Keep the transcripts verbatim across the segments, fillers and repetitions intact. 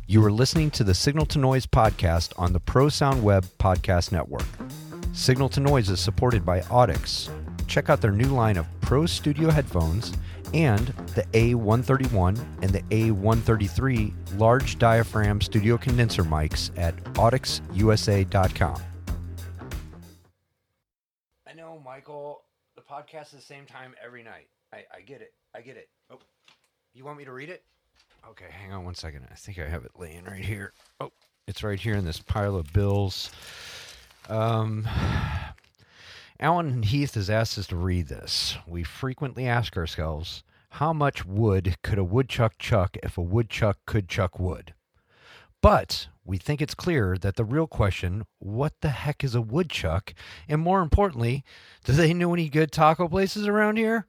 You are listening to the Signal to Noise podcast on the Pro Sound Web Podcast Network. Signal to Noise is supported by Audix. Check out their new line of Pro Studio headphones and the A one thirty-one and the A one thirty-three large diaphragm studio condenser mics at audix u s a dot com. I know, Michael, the podcast is the same time every night. I, I get it. I get it. Oh, you want me to read it? Okay, hang on one second. I think I have it laying right here. Oh, it's right here in this pile of bills. Um, Alan Heath has asked us to read this. We frequently ask ourselves, how much wood could a woodchuck chuck if a woodchuck could chuck wood? But we think it's clear that the real question, what the heck is a woodchuck? And more importantly, do they know any good taco places around here?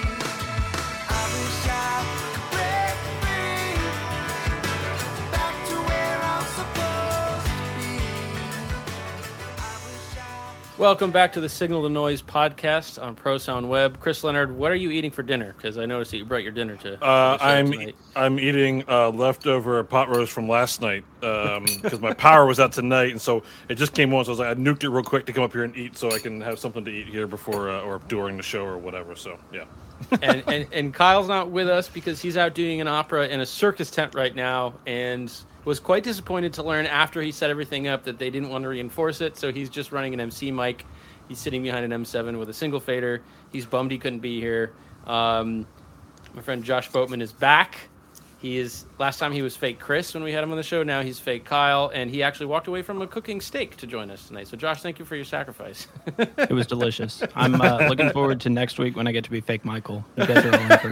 Welcome back to the Signal to Noise podcast on Pro Sound Web. Chris Leonard, what are you eating for dinner? Because I noticed that you brought your dinner to. Uh, I'm tonight. I'm eating uh, leftover pot roast from last night because um, my power was out tonight, and so it just came on. So I was like, I nuked it real quick to come up here and eat, so I can have something to eat here before uh, or during the show or whatever. So yeah. and, and and Kyle's not with us because he's out doing an opera in a circus tent right now, and was quite disappointed to learn after he set everything up that they didn't want to reinforce it, so he's just running an M C mic. He's sitting behind an M seven with a single fader. He's bummed he couldn't be here. Um, my friend Josh Boatman is back. He is last time he was fake Chris when we had him on the show. Now he's fake Kyle, and he actually walked away from a cooking steak to join us tonight. So Josh, thank you for your sacrifice. It was delicious. I'm uh, looking forward to next week when I get to be fake Michael. You guys are all in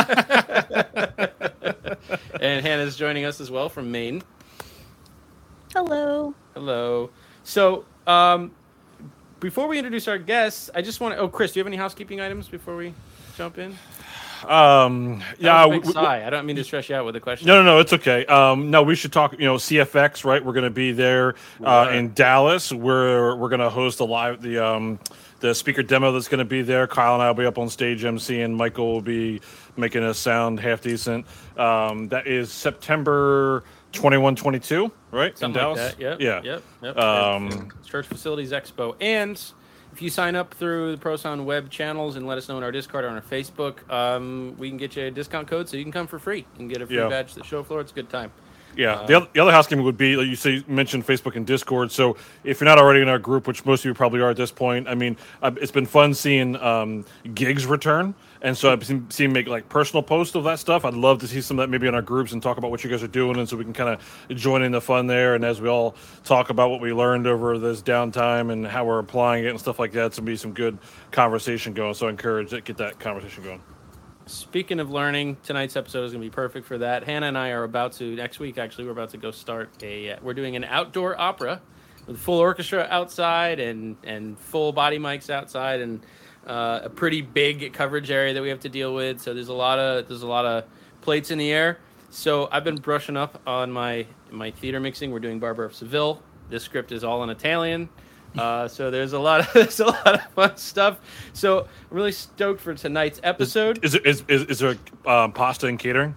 for And Hannah's joining us as well from Maine. Hello. Hello. So, um, before we introduce our guests, I just want to... Oh, Chris, do you have any housekeeping items before we jump in? Um, yeah. We, we, I don't mean to stress you out with the question. No, no, no, it's okay. Um, no, we should talk, you know, C F X, right? We're going to be there uh, right. in Dallas. We're we're going to host a live... the um. The speaker demo that's going to be there. Kyle and I will be up on stage emceeing. Michael will be making us sound half decent. Um, that is September twenty-one, twenty-two, right? Something in like Dallas? that. Yep. Yeah. Yep. Yep. Um, Church Facilities Expo. And if you sign up through the Pro Sound Web channels and let us know in our Discord or on our Facebook, um, we can get you a discount code so you can come for free and get a free yeah. badge to the show floor. It's a good time. Yeah, Uh, the other, the other housekeeping would be, like you say, mentioned Facebook and Discord. So if you're not already in our group, which most of you probably are at this point, I mean, uh, it's been fun seeing um, gigs return. And so I've seen, seen make like personal posts of that stuff. I'd love to see some of that maybe in our groups and talk about what you guys are doing, and so we can kind of join in the fun there. And as we all talk about what we learned over this downtime and how we're applying it and stuff like that, it's going to be some good conversation going. So I encourage that, get that conversation going. Speaking of learning, tonight's episode is going to be perfect for that. Hannah and I are about to, next week actually, we're about to go start a, uh, we're doing an outdoor opera with full orchestra outside and, and full body mics outside and uh, a pretty big coverage area that we have to deal with. So there's a lot of, there's a lot of plates in the air. So I've been brushing up on my, my theater mixing. We're doing Barber of Seville. This script is all in Italian. Uh, so there's a lot of there's a lot of fun stuff. So I'm really stoked for tonight's episode. Is, is, is, is there um, pasta and catering?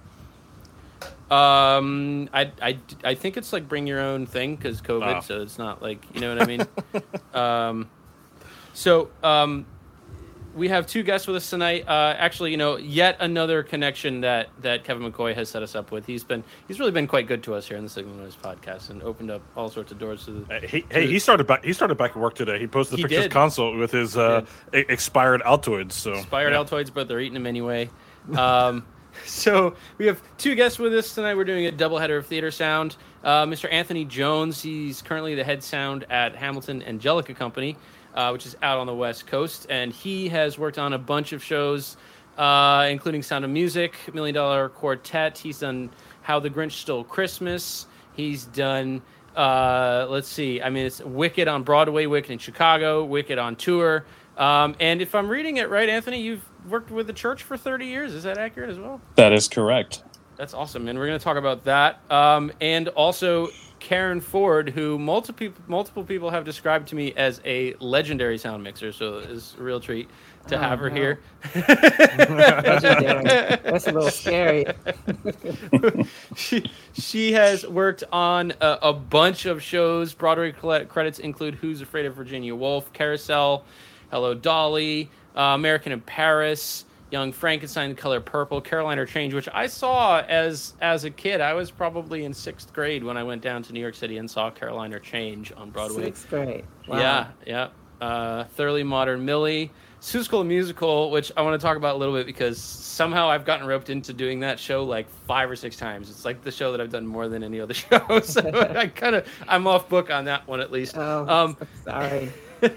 Um, I, I, I think it's like bring your own thing because COVID, oh. so it's not like, you know what I mean? um, so um, we have two guests with us tonight. Uh, actually, you know, yet another connection that, that Kevin McCoy has set us up with. He's been he's really been quite good to us here in the Signal Noise podcast and opened up all sorts of doors to the. Uh, he, hey, he started back. He started back at work today. He posted the he pictures did. console with his uh, expired Altoids. So expired yeah. Altoids, but they're eating them anyway. Um, so we have two guests with us tonight. We're doing a doubleheader of theater sound. Uh, Mister Anthony Jones. He's currently the head sound at Hamilton Angelica Company. Uh, which is out on the West Coast, and he has worked on a bunch of shows, uh, including Sound of Music, Million Dollar Quartet. He's done How the Grinch Stole Christmas. He's done, uh, let's see, I mean, it's Wicked on Broadway, Wicked in Chicago, Wicked on tour. Um, and if I'm reading it right, Anthony, you've worked with the church for thirty years. Is that accurate as well? That is correct. That's awesome, and we're going to talk about that. Um, and also, Karen Ford, who multiple multiple people have described to me as a legendary sound mixer. So it's a real treat to Oh, have her no. here. Legendary. That's a little scary. she she has worked on a, a bunch of shows. Broadway cl- credits include Who's Afraid of Virginia Woolf, Carousel, Hello Dolly, uh, American in Paris, Young Frankenstein, The Color Purple, Carolina Change, which I saw as as a kid. I was probably in sixth grade when I went down to New York City and saw Carolina Change on Broadway. Sixth grade. Wow. Yeah, yeah. Uh, Thoroughly Modern Millie, Seussical Musical, which I want to talk about a little bit because somehow I've gotten roped into doing that show like five or six times. It's like the show that I've done more than any other show. So I kind of I'm off book on that one at least. Oh, Um, sorry.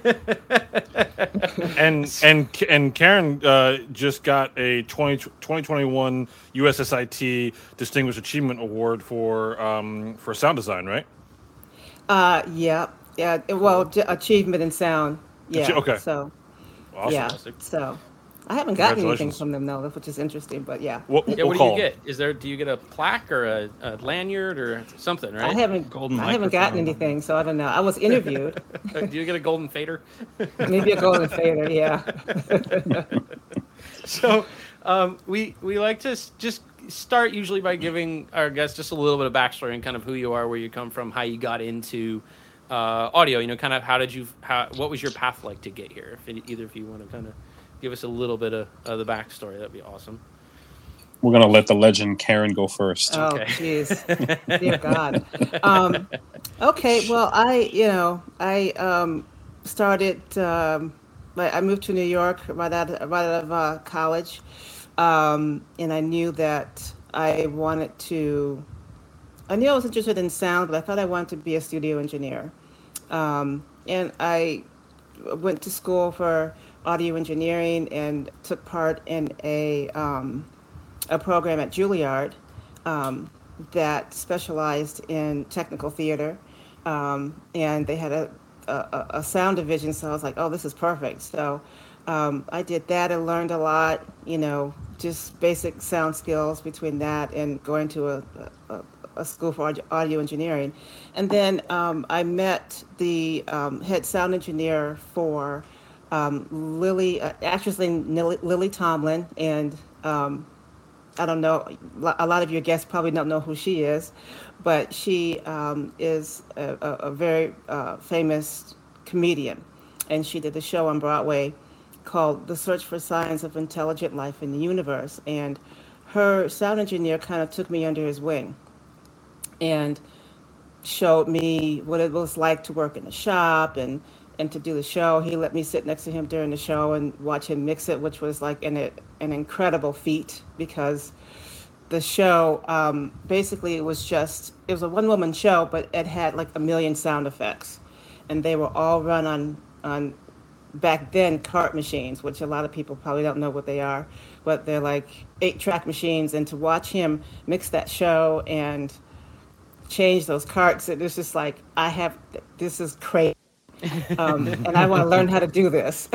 and and and Karen uh, just got a twenty twenty-one U S S I T Distinguished Achievement Award for um, for sound design, right? Uh, yeah, yeah. Well, j- achievement in sound. Yeah. Achie- okay. So, Awesome. yeah. So, I haven't gotten anything Congratulations. from them though, which is interesting. But yeah, What, yeah, what what do call? you get? Is there do you get a plaque or a, a lanyard or something, right? I haven't. Golden I haven't gotten microphone. anything, so I don't know. I was interviewed. do you get a golden fader? Maybe a golden fader. Yeah. So um, we we like to s- just start usually by giving our guests just a little bit of backstory and kind of who you are, where you come from, how you got into uh, audio. You know, kind of how did you how what was your path like to get here? If it, either of you want to kind of give us a little bit of, of the backstory, that'd be awesome. We're gonna let the legend Karen go first. Oh, Okay. jeez. Dear God. Um, okay, well, I, you know, I um, started, um, like, I moved to New York right out, right out of uh, college, um, and I knew that I wanted to, I knew I was interested in sound, but I thought I wanted to be a studio engineer. Um, and I went to school for audio engineering and took part in a um, a program at Juilliard um, that specialized in technical theater, um, and they had a, a a sound division. So I was like, oh, this is perfect. So um, I did that and learned a lot. You know, just basic sound skills between that and going to a a, a school for audio- audio engineering, and then um, I met the um, head sound engineer for um, Lily, uh, actress named Lily, Lily Tomlin, and um, I don't know, a lot of your guests probably don't know who she is, but she um, is a, a, a very uh, famous comedian, and she did a show on Broadway called The Search for Signs of Intelligent Life in the Universe, and her sound engineer kind of took me under his wing and showed me what it was like to work in the shop and and to do the show. He let me sit next to him during the show and watch him mix it, which was like an an incredible feat because the show um, basically it was just it was a one woman show, but it had like a million sound effects, and they were all run on on back then cart machines, which a lot of people probably don't know what they are, but they're like eight track machines. And to watch him mix that show and change those carts, it was just like I have this is crazy. Um, and I want to learn how to do this.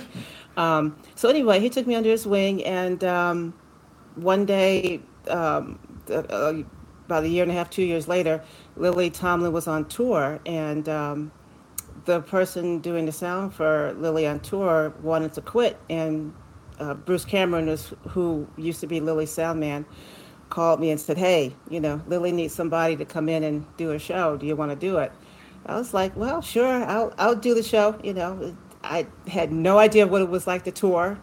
um, so anyway, he took me under his wing, and um, one day, um, uh, about a year and a half, two years later, Lily Tomlin was on tour, and um, the person doing the sound for Lily on tour wanted to quit, and uh, Bruce Cameron, was, who used to be Lily's sound man, called me and said, "Hey, you know, Lily needs somebody to come in and do a show. Do you want to do it?" I was like, well, sure, I'll I'll do the show. You know, I had no idea what it was like to tour,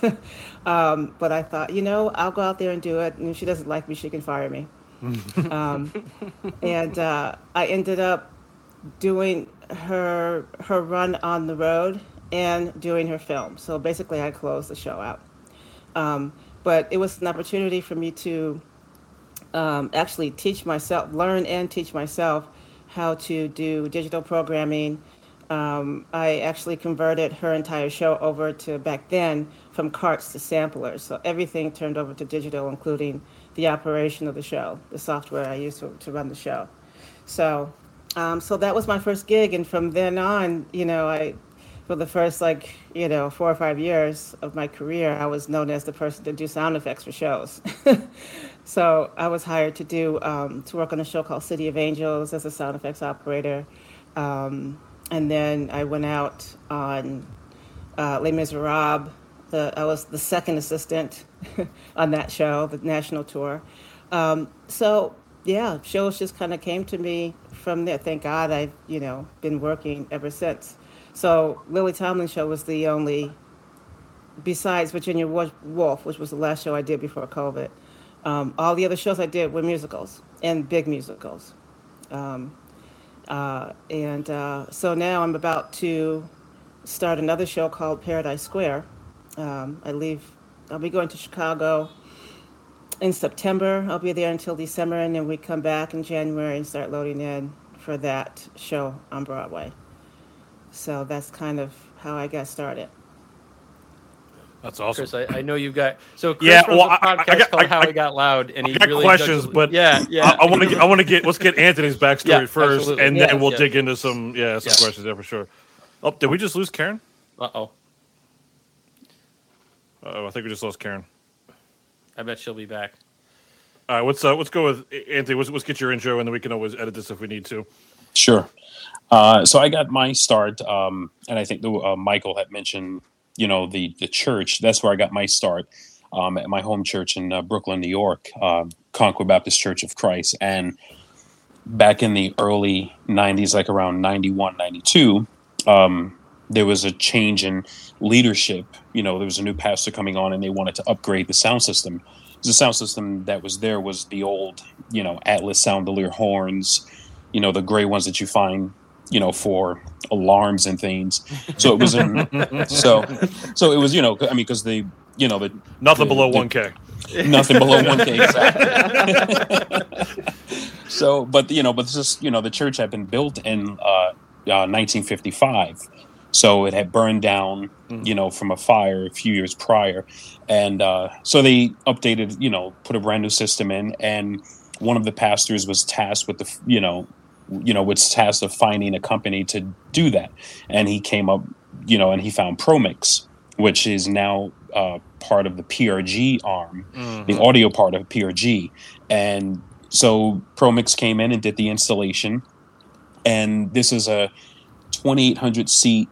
um, but I thought, you know, I'll go out there and do it. And if she doesn't like me, she can fire me. um, and uh, I ended up doing her her run on the road and doing her film. So basically, I closed the show out. Um, but it was an opportunity for me to um, actually teach myself, learn and teach myself how to do digital programming. Um, I actually converted her entire show over to, back then, from carts to samplers. So everything turned over to digital, including the operation of the show, the software I used to, to run the show. So, um, so that was my first gig. And from then on, you know, I, for the first like, you know, four or five years of my career, I was known as the person to do sound effects for shows. So I was hired to do um, to work on a show called City of Angels as a sound effects operator, um, and then I went out on uh, Les Miserables. The, I was the second assistant on that show, the national tour. Um, so yeah, shows just kind of came to me from there. Thank God I've you know been working ever since. So Lily Tomlin show was the only, besides Virginia Woolf, which was the last show I did before COVID. Um, all the other shows I did were musicals and big musicals. Um, uh, and uh, so now I'm about to start another show called Paradise Square. Um, I leave, I'll be going to Chicago in September. I'll be there until December, and then we come back in January and start loading in for that show on Broadway. So that's kind of how I got started. That's awesome. Chris, I, I know you've got so Chris Yeah, runs well, a I- podcast I got- called I- How I- I Got Loud, and he I got really questions, does- but yeah, yeah. I, I want to get I want to get let's get Anthony's backstory Yeah, first, absolutely. and Yeah. then we'll Yeah. dig into some yeah some Yeah. questions there for sure. Oh, did we just lose Karen? Uh oh, Oh, I think we just lost Karen. I bet she'll be back. All right, let's uh, let's go with Anthony. Let's, let's get your intro, and then we can always edit this if we need to. Sure. Uh, so I got my start, um, and I think the, uh, Michael had mentioned, you know, the the church. That's where I got my start, um, at my home church in uh, Brooklyn, New York, uh, Concord Baptist Church of Christ. And back in the early nineties, like around ninety-one, ninety-two, um, there was a change in leadership. You know, there was a new pastor coming on, and they wanted to upgrade the sound system. The sound system that was there was the old, you know, Atlas Soundelier horns, you know, the gray ones that you find, you know, for alarms and things. So it was, in, so, so it was, you know, I mean, because the, you know, the Nothing the- below the- one K. nothing below one K exactly. So, but you know, but this is, you know, the church had been built in uh, uh, nineteen fifty-five, so it had burned down, you know, from a fire a few years prior, and uh, so they updated, you know, put a brand new system in, and one of the pastors was tasked with the, you know, you know, was tasked of finding a company to do that, and he came up, you know, and he found ProMix, which is now uh, part of the P R G arm, the audio part of P R G. And so ProMix came in and did the installation. And this is a twenty-eight hundred seat,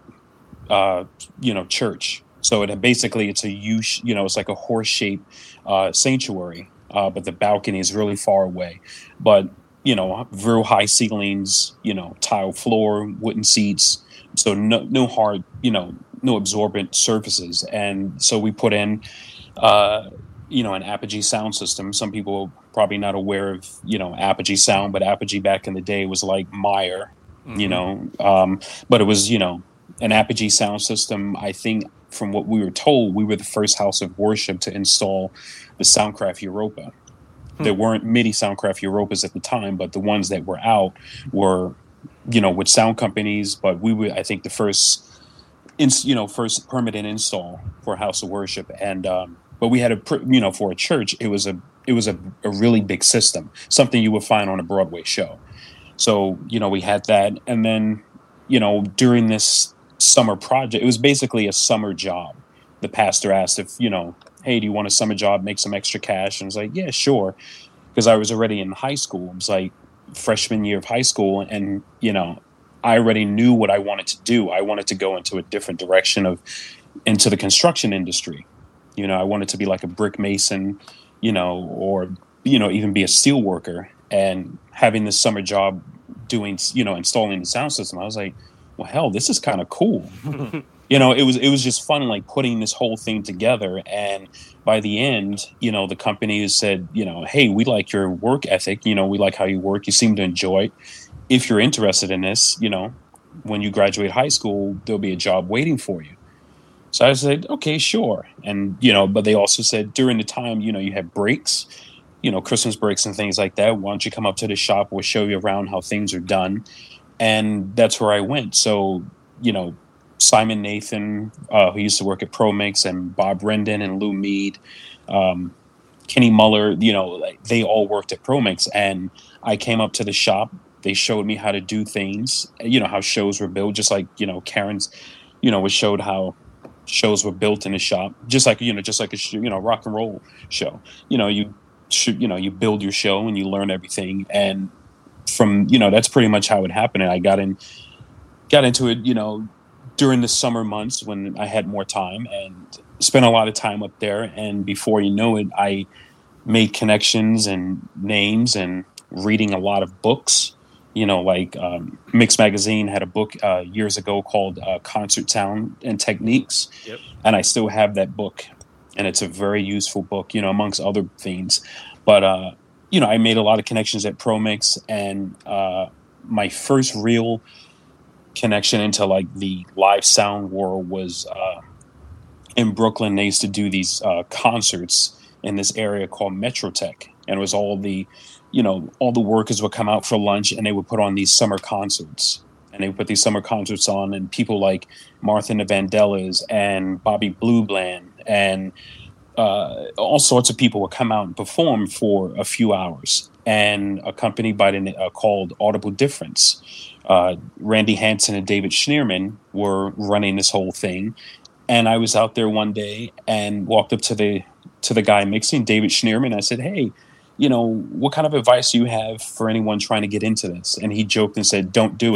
uh, you know, church. So it basically it's a U, you know, it's like a horse shaped uh, sanctuary, uh, but the balcony is really far away. But you know, real high ceilings, you know, tile floor, wooden seats. So no, no hard, you know, no absorbent surfaces. And so we put in, uh, you know, an Apogee sound system. Some people are probably not aware of, you know, Apogee sound, but Apogee back in the day was like Meyer, mm-hmm. you know, um, but it was, you know, an Apogee sound system. I think from what we were told, we were the first house of worship to install the Soundcraft Europa. Hmm. There weren't many Soundcraft Europas at the time, but the ones that were out were, you know, with sound companies, but we were, I think, the first, in, you know, first permanent install for a house of worship. And, um, but we had a, you know, for a church, it was a, it was a, a really big system, something you would find on a Broadway show. So, you know, we had that. And then, you know, during this summer project, it was basically a summer job. The pastor asked if, you know, hey, do you want a summer job, make some extra cash? And I was like, yeah, sure. Because I was already in high school. It was like freshman year of high school. And, you know, I already knew what I wanted to do. I wanted to go into a different direction of, into the construction industry. You know, I wanted to be like a brick mason, you know, or, you know, even be a steel worker. And having this summer job doing, you know, installing the sound system, I was like, well, hell, this is kind of cool. You know, it was it was just fun, like putting this whole thing together. And by the end, you know, the company said, you know, hey, we like your work ethic. You know, we like how you work. You seem to enjoy it. If you're interested in this, you know, when you graduate high school, there'll be a job waiting for you. So I said, okay, sure. And, you know, but they also said during the time, you know, you have breaks, you know, Christmas breaks and things like that. Why don't you come up to the shop? We'll show you around how things are done. And that's where I went. So, you know, Simon Nathan, uh, who used to work at ProMix, and Bob Rendon and Lou Mead, um, Kenny Muller, you know, like, they all worked at ProMix. And I came up to the shop. They showed me how to do things, you know, how shows were built, just like, you know, Karen's, you know, was showed how shows were built in a shop, just like, you know, just like a, you know, rock and roll show. You know, you should, you know, you build your show and you learn everything. And from, you know, that's pretty much how it happened. And I got in, got into it, you know, during the summer months when I had more time, and spent a lot of time up there. And before you know it, I made connections and names and reading a lot of books. You know, like um, Mix Magazine had a book uh, years ago called uh, Concert Sound and Techniques. Yep. And I still have that book. And it's a very useful book, you know, amongst other things. But, uh, you know, I made a lot of connections at ProMix. And uh, my first real connection into, like, the live sound world was uh, in Brooklyn. They used to do these uh, concerts in this area called Metrotech. And it was all the... you know, all the workers would come out for lunch and they would put on these summer concerts. And they would put these summer concerts on, and people like Martha and the Vandellas and Bobby Blue Bland and uh, all sorts of people would come out and perform for a few hours. And a company by the uh, called Audible Difference, uh, Randy Hansen and David Schneerman were running this whole thing. And I was out there one day and walked up to the to the guy mixing, David Schneerman. I said, "Hey, you know, what kind of advice do you have for anyone trying to get into this?" And he joked and said, "Don't do it.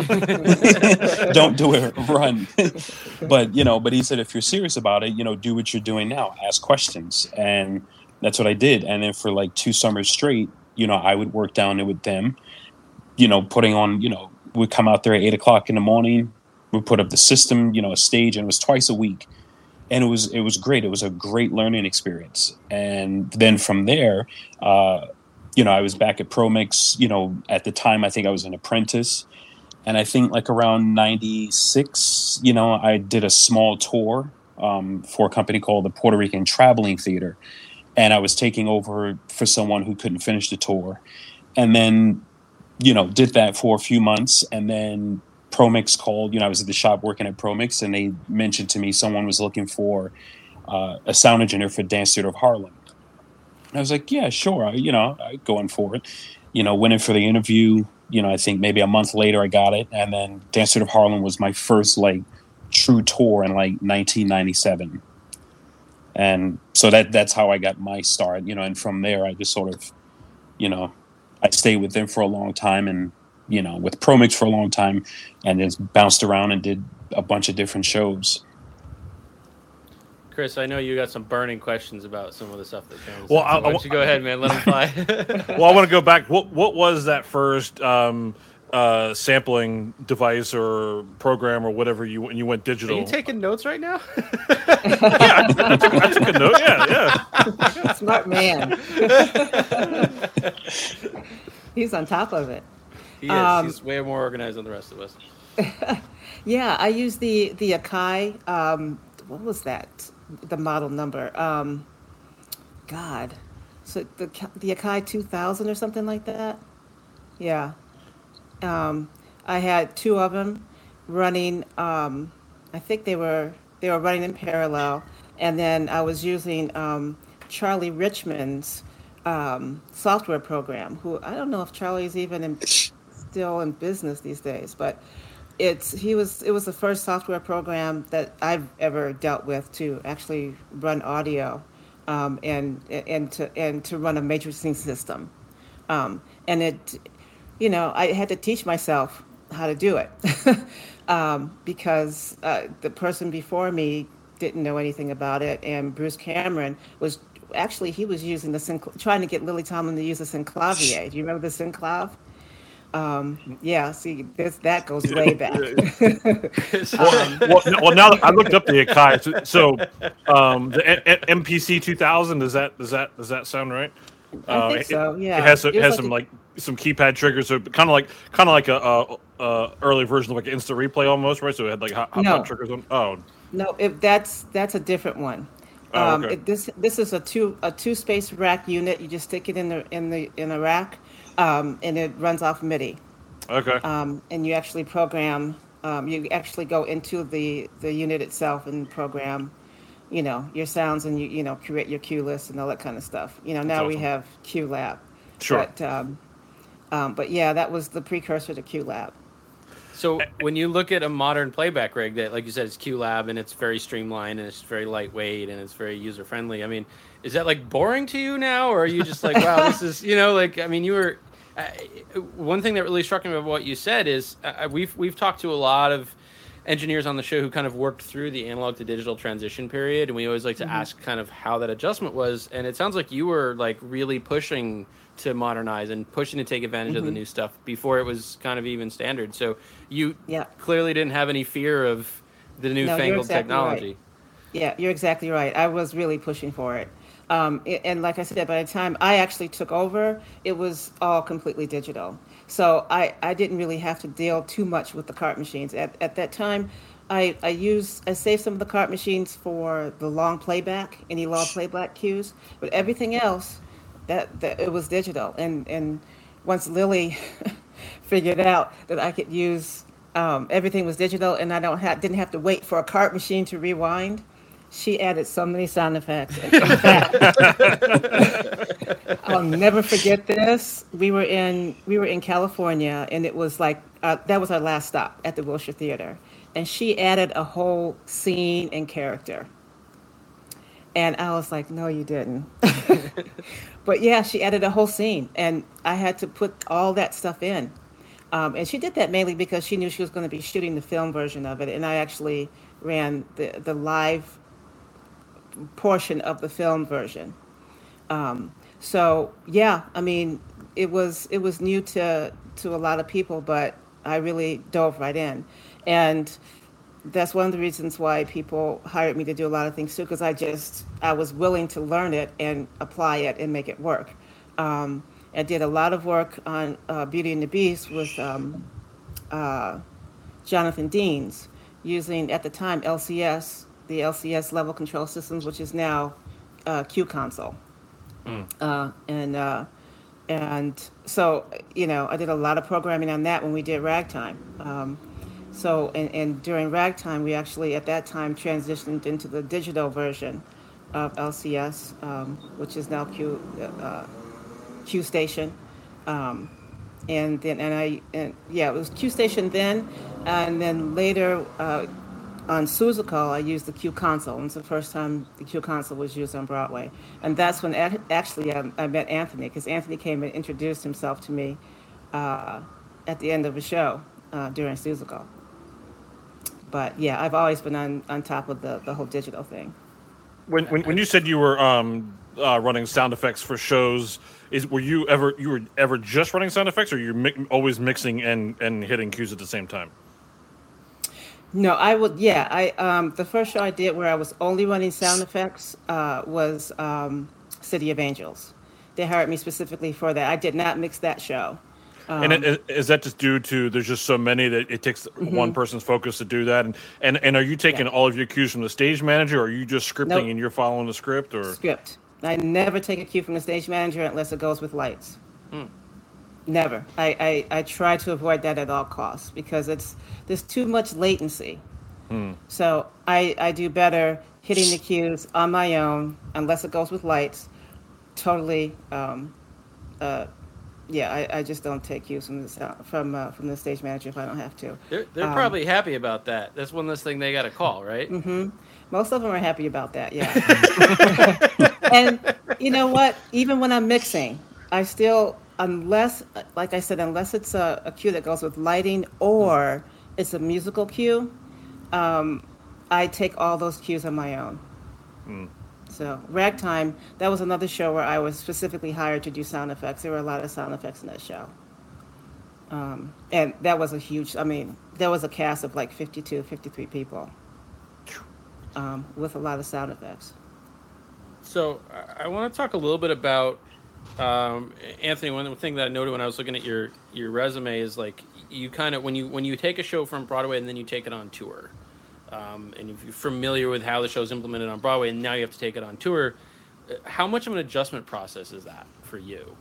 Don't, don't do it. Run." But, you know, but he said, if you're serious about it, you know, do what you're doing now. Ask questions. And that's what I did. And then for like two summers straight, you know, I would work down there with them, you know, putting on, you know, we'd come out there at eight o'clock in the morning. We'd put up the system, you know, a stage, and it was twice a week. And it was it was great. It was a great learning experience. And then from there, uh, you know, I was back at ProMix. You know, at the time, I think I was an apprentice. And I think like around ninety-six, you know, I did a small tour um, for a company called the Puerto Rican Traveling Theater. And I was taking over for someone who couldn't finish the tour. And then, you know, did that for a few months. And then ProMix called, you know, I was at the shop working at ProMix, and they mentioned to me someone was looking for uh, a sound engineer for Dance Theater of Harlem. And I was like, yeah, sure. I, you know, I go in for it. You know, went in for the interview. You know, I think maybe a month later I got it. And then Dance Theater of Harlem was my first, like, true tour in, like, nineteen ninety-seven. And so that that's how I got my start, you know, and from there I just sort of, you know, I stayed with them for a long time, and, you know, with ProMix for a long time, and just bounced around and did a bunch of different shows. Chris, I know you got some burning questions about some of the stuff that came. Well, so I, why don't you go ahead, man? Let them fly. Well, I want to go back. What what was that first um, uh, sampling device or program or whatever you when you went Are digital? you taking notes right now? Yeah, I, I, took, I took a note. Yeah, yeah. Smart man. He's on top of it. He is. Um, He's way more organized than the rest of us. Yeah, I used the the Akai. Um, what was that? The model number. Um, God, so the the Akai two thousand or something like that. Yeah. Um, I had two of them running. Um, I think they were they were running in parallel, and then I was using um, Charlie Richmond's um, software program. Who I don't know if Charlie's even in, still in business these days, but it's he was it was the first software program that I've ever dealt with to actually run audio um, and and to and to run a matrixing system, um, and it. You know, I had to teach myself how to do it um, because uh, the person before me didn't know anything about it. And Bruce Cameron was actually, he was using the, Syncl- trying to get Lily Tomlin to use the Synclavier. Do you remember the Synclav? Um, yeah, see, this, that goes way back. well, well, well, now that I looked up the Akai. So, so um, the a- a- M P C two thousand, does that, does that, does that sound right? I Uh, think it, so, yeah. It has, some, It was has like some a- like some keypad triggers, so kind of like kind of like a, a, a early version of like instant replay almost, right? So it had like hot, hot No. triggers on. Oh, No, it, that's that's a different one. Oh, Um, okay. it, this this is a two a two space rack unit. You just stick it in the in the in a rack, um, and it runs off MIDI. okay. Um, and you actually program. Um, you actually go into the the unit itself and program, you know, your sounds, and you you know create your cue list and all that kind of stuff. You know, now we awesome. have QLab. Sure. But um, um, but yeah, that was the precursor to QLab. So when you look at a modern playback rig that, like you said, it's QLab and it's very streamlined and it's very lightweight and it's very user friendly. I mean, is that like boring to you now, or are you just like, wow, this is, you know, like, I mean, you were. Uh, one thing that really struck me about what you said is uh, we've we've talked to a lot of engineers on the show who kind of worked through the analog to digital transition period, and we always like to mm-hmm. ask kind of how that adjustment was. And it sounds like you were like really pushing to modernize and pushing to take advantage mm-hmm. of the new stuff before it was kind of even standard. So you yeah. clearly didn't have any fear of the newfangled no, exactly technology. Right. Yeah, you're exactly right. I was really pushing for it. Um, and like I said, by the time I actually took over, it was all completely digital. So I, I didn't really have to deal too much with the cart machines. At at that time, I, I used, I saved some of the cart machines for the long playback, any long playback cues, but everything else, that, that it was digital. And, and once Lily figured out that I could use, um, everything was digital and I don't have, didn't have to wait for a cart machine to rewind, she added so many sound effects. In fact, I'll never forget this. We were in we were in California, and it was like uh, that was our last stop at the Wilshire Theater, and she added a whole scene and character. And I was like, "No, you didn't." But yeah, she added a whole scene, and I had to put all that stuff in. Um, and she did that mainly because she knew she was going to be shooting the film version of it, and I actually ran the the live portion of the film version. Um, so yeah, I mean, it was it was new to to a lot of people, but I really dove right in, and that's one of the reasons why people hired me to do a lot of things too, because I just I was willing to learn it and apply it and make it work. Um, I did a lot of work on uh, Beauty and the Beast with um, uh, Jonathan Deans, using at the time L C S. The L C S level control systems, which is now uh, Q console, mm. uh, and uh, and so you know I did a lot of programming on that when we did Ragtime. Um, so and, and during Ragtime, we actually at that time transitioned into the digital version of L C S, um, which is now Q uh, Q Station, um, and then and I and yeah it was Q Station then, and then later. Uh, On Suzuko, I used the Q console. And it's the first time the Q console was used on Broadway. And that's when a- actually I, I met Anthony, because Anthony came and introduced himself to me uh, at the end of the show uh, during Suzuko. But yeah, I've always been on, on top of the, the whole digital thing. When when, when you said you were um, uh, running sound effects for shows, is were you ever you were ever just running sound effects, or you're mi- always mixing and, and hitting cues at the same time? No, I would. Yeah, I um, the first show I did where I was only running sound effects uh, was um, City of Angels. They hired me specifically for that. I did not mix that show. Um, and it, is that just due to there's just so many that it takes mm-hmm. one person's focus to do that? And and, and are you taking yeah. all of your cues from the stage manager, or are you just scripting nope. and you're following the script? Or script. I never take a cue from the stage manager unless it goes with lights. Hmm. Never. I, I, I try to avoid that at all costs because it's there's too much latency. Hmm. So I, I do better hitting the cues on my own unless it goes with lights. Totally. Um, uh, yeah, I, I just don't take cues from the from uh, from the stage manager if I don't have to. They're they're um, probably happy about that. That's one less thing they got to call, right? Mm-hmm. Most of them are happy about that. Yeah. And you know what? Even when I'm mixing, I still. Unless, like I said, unless it's a, a cue that goes with lighting or it's a musical cue, um, I take all those cues on my own. Mm. So Ragtime, that was another show where I was specifically hired to do sound effects. There were a lot of sound effects in that show. Um, and that was a huge, I mean, there was a cast of like fifty-two, fifty-three people um, with a lot of sound effects. So I want to talk a little bit about Um, Anthony, one thing that I noted when I was looking at your, your resume is like you kind of when you when you take a show from Broadway and then you take it on tour, um, and if you're familiar with how the show's implemented on Broadway and now you have to take it on tour, how much of an adjustment process is that for you?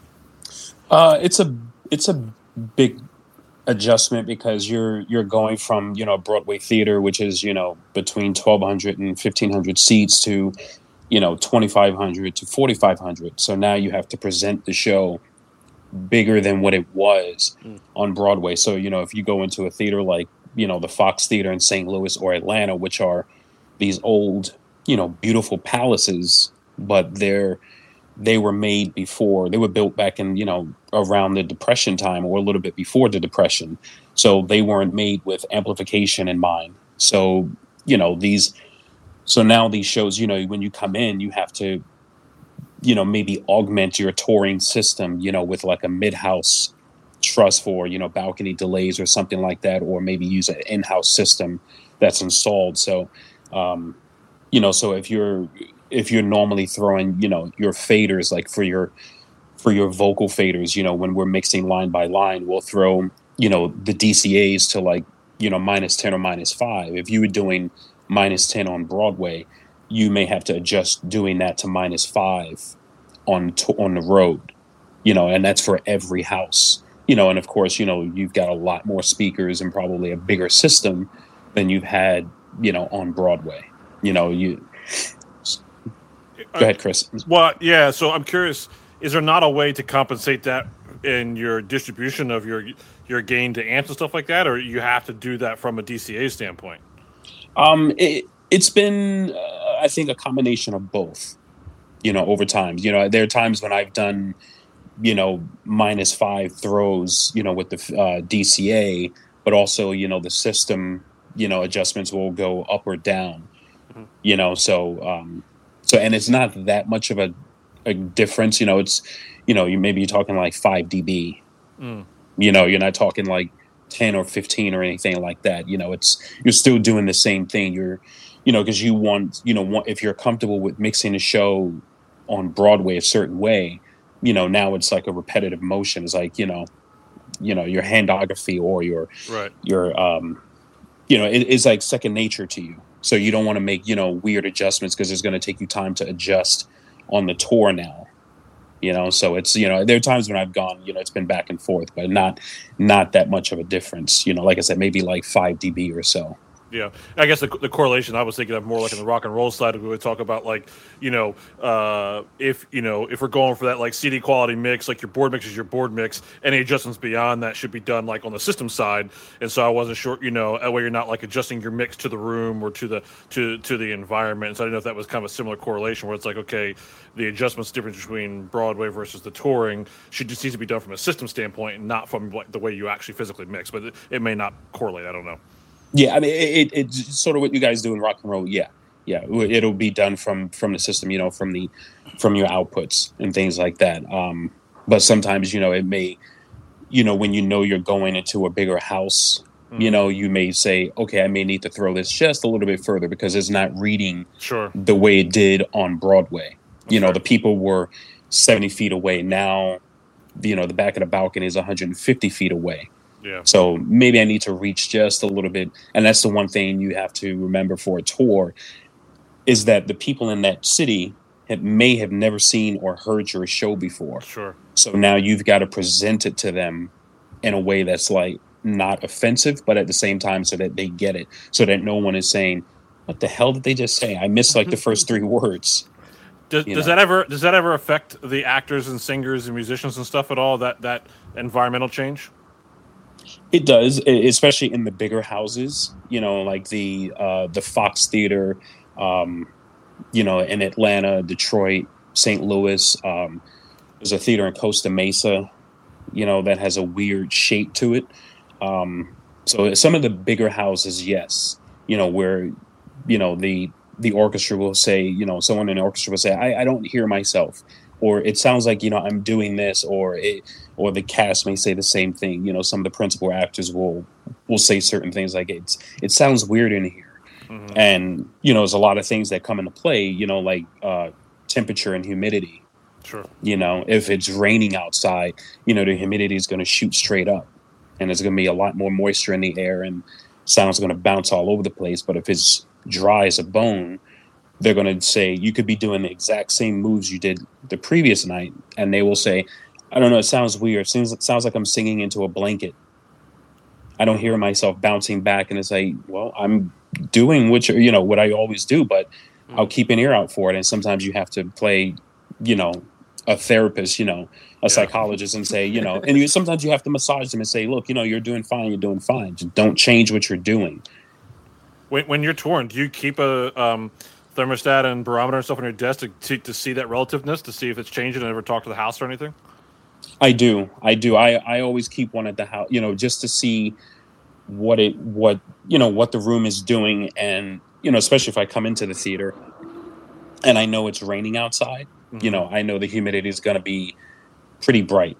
Uh, it's a it's a big adjustment because you're you're going from you know Broadway theater, which is you know between twelve hundred and fifteen hundred seats, to you know twenty-five hundred to forty-five hundred. So now you have to present the show bigger than what it was mm. on Broadway. So, you know, if you go into a theater like, you know, the Fox Theater in Saint Louis or Atlanta, which are these old, you know, beautiful palaces, but they're, they were made before, they were built back in, you know, around the Depression time or a little bit before the Depression. So they weren't made with amplification in mind. So, you know, these, so now these shows, you know, when you come in, you have to, you know, maybe augment your touring system, you know, with like a mid-house truss for, you know, balcony delays or something like that, or maybe use an in-house system that's installed. So, um, you know, so if you're, if you're normally throwing, you know, your faders, like for your, for your vocal faders, you know, when we're mixing line by line, we'll throw, you know, the D C As to like, you know, minus ten or minus five. If you were doing minus ten on Broadway, you may have to adjust doing that to minus five on to, on the road, you know, and that's for every house, you know, and of course, you know, you've got a lot more speakers and probably a bigger system than you've had, you know, on Broadway, you know, you. Go ahead, Chris. Well, yeah. So I'm curious, is there not a way to compensate that in your distribution of your your gain to amps and stuff like that, or you have to do that from a D C A standpoint? Um, it, it's been, uh, I think, a combination of both, you know, over time. You know, there are times when I've done, you know, minus five throws, you know, with the uh, D C A, but also, you know, the system, you know, adjustments will go up or down, mm-hmm. you know, so, um, so, and it's not that much of a, a difference, you know, it's, you know, you maybe you're talking like five dB, mm. you know, you're not talking like ten or fifteen or anything like that. You know, it's, you're still doing the same thing. You're, you know, because you want, you know, want, if you're comfortable with mixing a show on Broadway a certain way, you know, now it's like a repetitive motion. It's like, you know, you know, your handography or your, right. your, um, you know, it, it's like second nature to you. So you don't want to make, you know, weird adjustments because it's going to take you time to adjust on the tour now. You know, so it's, you know, there are times when I've gone, you know, it's been back and forth, but not not that much of a difference. You know, like I said, maybe like five dB or so. Yeah, I guess the, the correlation I was thinking of more like in the rock and roll side, we would talk about like, you know, uh, if, you know, if we're going for that like C D quality mix, like your board mix is your board mix, any adjustments beyond that should be done like on the system side. And so I wasn't sure, you know, that way you're not like adjusting your mix to the room or to the to to the environment. So I didn't know if that was kind of a similar correlation where it's like, okay, the adjustments difference between Broadway versus the touring should just need to be done from a system standpoint and not from like the way you actually physically mix. But it, it may not correlate. I don't know. Yeah, I mean, it, it, it's sort of what you guys do in rock and roll. Yeah, yeah, it'll be done from from the system, you know, from the from your outputs and things like that. Um, but sometimes, you know, it may, you know, when you know you're going into a bigger house, mm-hmm. you know, you may say, okay, I may need to throw this just a little bit further because it's not reading sure. the way it did on Broadway. That's you know, right. the people were seventy feet away. Now, you know, the back of the balcony is one hundred fifty feet away. Yeah. So maybe I need to reach just a little bit. And that's the one thing you have to remember for a tour is that the people in that city have, may have never seen or heard your show before. Sure. So now you've got to present it to them in a way that's like not offensive, but at the same time so that they get it, so that no one is saying, what the hell did they just say? I missed like the first three words. Does, does that ever does that ever affect the actors and singers and musicians and stuff at all, that, that environmental change? It does, especially in the bigger houses, you know, like the uh, the Fox Theater, um, you know, in Atlanta, Detroit, Saint Louis. Um, there's a theater in Costa Mesa, you know, that has a weird shape to it. Um, so some of the bigger houses, yes, you know, where, you know, the the orchestra will say, you know, someone in the orchestra will say, I, I don't hear myself. Or it sounds like, you know, I'm doing this, or it, or the cast may say the same thing. You know, some of the principal actors will will say certain things like it's it sounds weird in here, mm-hmm. and you know, there's a lot of things that come into play. You know, like uh, temperature and humidity. Sure. You know, if it's raining outside, you know, the humidity is going to shoot straight up, and there's going to be a lot more moisture in the air, and sound's going to bounce all over the place. But if it's dry as a bone, they're going to say, you could be doing the exact same moves you did the previous night. And they will say, I don't know, it sounds weird. It seems, it sounds like I'm singing into a blanket. I don't hear myself bouncing back. And it's like, well, I'm doing what, you know, what I always do, but I'll keep an ear out for it. And sometimes you have to play, you know, a therapist, you know, a psychologist, and say, you know, and you sometimes you have to massage them and say, look, you know, you're doing fine, you're doing fine. Just don't change what you're doing. When, when you're touring, do you keep a um, thermostat and barometer and stuff on your desk to, to to see that relativeness, to see if it's changing, and ever talk to the house or anything? I do, I do. I, I always keep one at the house, you know, just to see what it what you know what the room is doing, and you know, especially if I come into the theater and I know it's raining outside, mm-hmm. you know, I know the humidity is going to be pretty bright.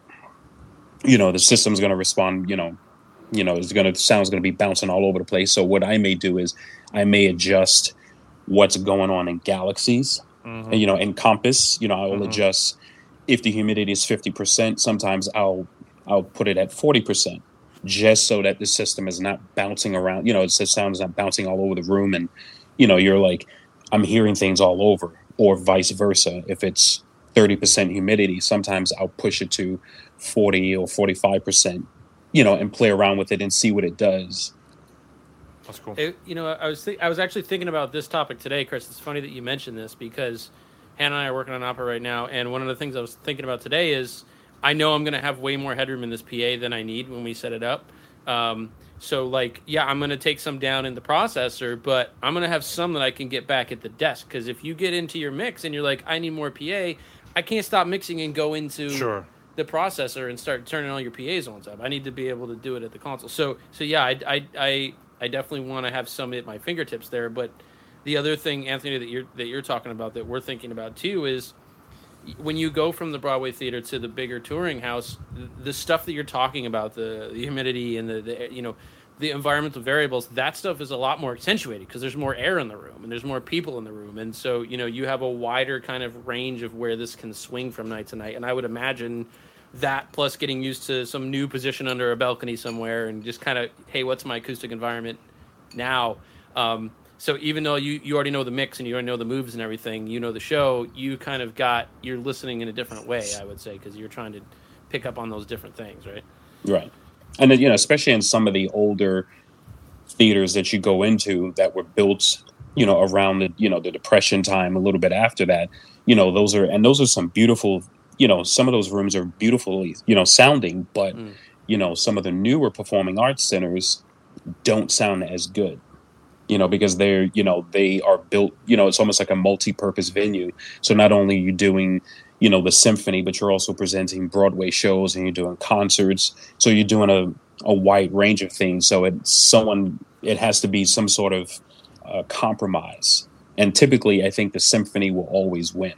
You know, the system's going to respond. You know, you know, it's going to sound's going to be bouncing all over the place. So what I may do is I may adjust what's going on in galaxies. Mm-hmm. You know, in Compass. You know, I will mm-hmm. adjust if the humidity is fifty percent. Sometimes I'll I'll put it at forty percent, just so that the system is not bouncing around. You know, it's the sound is not bouncing all over the room, and you know, you're like, I'm hearing things all over, or vice versa. If it's thirty percent humidity, sometimes I'll push it to forty or forty-five percent, you know, and play around with it and see what it does. That's cool. It, you know, I was th- I was actually thinking about this topic today, Chris. It's funny that you mentioned this because Hannah and I are working on opera right now, and one of the things I was thinking about today is I know I'm going to have way more headroom in this P A than I need when we set it up. Um, so, like, yeah, I'm going to take some down in the processor, but I'm going to have some that I can get back at the desk. Because if you get into your mix and you're like, I need more P A, I can't stop mixing and go into sure. the processor and start turning all your P As on top. I need to be able to do it at the console. So, so yeah, I, I, I, I definitely want to have some at my fingertips there. But the other thing, Anthony, that you're that you're talking about that we're thinking about too is when you go from the Broadway theater to the bigger touring house, the stuff that you're talking about, the, the humidity and the, the you know the environmental variables, that stuff is a lot more accentuated because there's more air in the room and there's more people in the room, and so you know you have a wider kind of range of where this can swing from night to night. And I would imagine that plus getting used to some new position under a balcony somewhere and just kind of, hey, what's my acoustic environment now? Um, So even though you, you already know the mix and you already know the moves and everything, you know the show, you kind of got, you're listening in a different way, I would say, because you're trying to pick up on those different things, right? Right. And then, you know, especially in some of the older theaters that you go into that were built, you know, around the, you know, the Depression time, a little bit after that, you know, those are, and those are some beautiful, you know, some of those rooms are beautifully, you know, sounding, but, mm. you know, some of the newer performing arts centers don't sound as good. You know, because they're, you know, they are built, you know, it's almost like a multi-purpose venue. So not only are you doing, you know, the symphony, but you're also presenting Broadway shows and you're doing concerts. So you're doing a, a wide range of things. So it's someone, it has to be some sort of uh, compromise. And typically, I think the symphony will always win.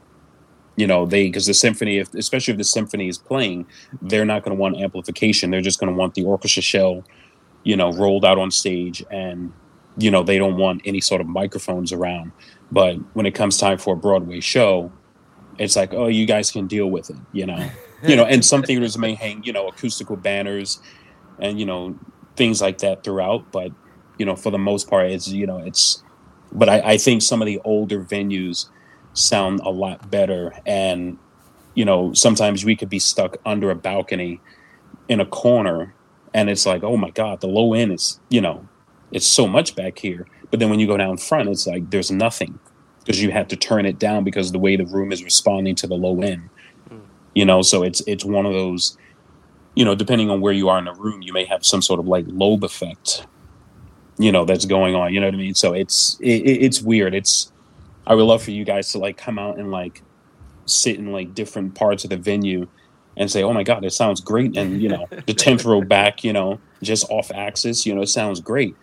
You know, they, because the symphony, if, especially if the symphony is playing, they're not going to want amplification. They're just going to want the orchestra shell, you know, rolled out on stage, and you know, they don't want any sort of microphones around. But when it comes time for a Broadway show, it's like, oh, you guys can deal with it, you know. you know, and some theaters may hang, you know, acoustical banners and, you know, things like that throughout. But, you know, for the most part, it's, you know, it's, but I, I think some of the older venues sound a lot better. And, you know, sometimes we could be stuck under a balcony in a corner and it's like, oh my God, the low end is, you know, it's so much back here. But then when you go down front, it's like there's nothing because you have to turn it down because of the way the room is responding to the low end. Mm. You know, so it's it's one of those, you know, depending on where you are in the room, you may have some sort of like lobe effect, you know, that's going on. You know what I mean? So it's it, it's weird. It's I would love for you guys to like come out and like sit in like different parts of the venue and say, oh my God, it sounds great. And, you know, the tenth row back, you know, just off axis, you know, it sounds great.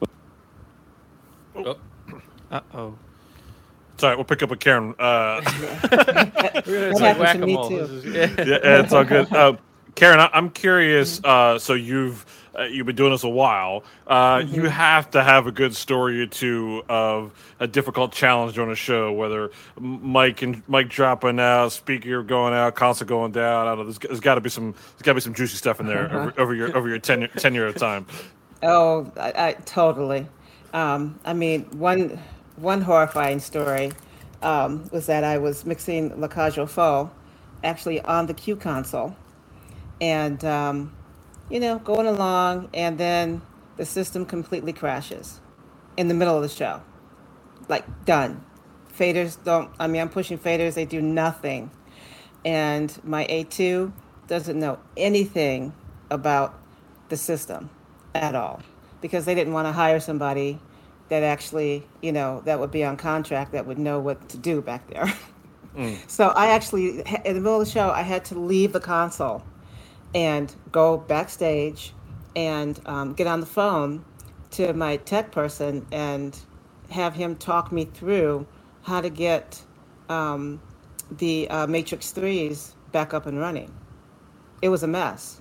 Oh. Uh-oh. Sorry, we'll pick up with Karen. Uh, We're going to whack-a-mole. Yeah, yeah, it's all good. Uh, Karen, I, I'm curious. Uh, so you've uh, you've been doing this a while. Uh, mm-hmm. You have to have a good story or two of a difficult challenge on a show, whether Mike and Mike dropping out, speaker going out, concert going down. I don't know. There's, there's got to be some. There's got to be some juicy stuff in there uh-huh. over, over your over your tenure tenure at time. Oh, I, I totally. Um, I mean, one one horrifying story um, was that I was mixing La Cage aux Folles, actually on the Q console, and um, you know, going along, and then the system completely crashes in the middle of the show, like done. Faders don't. I mean, I'm pushing faders; they do nothing. and my A two doesn't know anything about the system at all, because they didn't want to hire somebody that actually, you know, that would be on contract, that would know what to do back there. Mm. So I actually, in the middle of the show, I had to leave the console and go backstage and um, get on the phone to my tech person and have him talk me through how to get um, the uh, Matrix threes back up and running. It was a mess.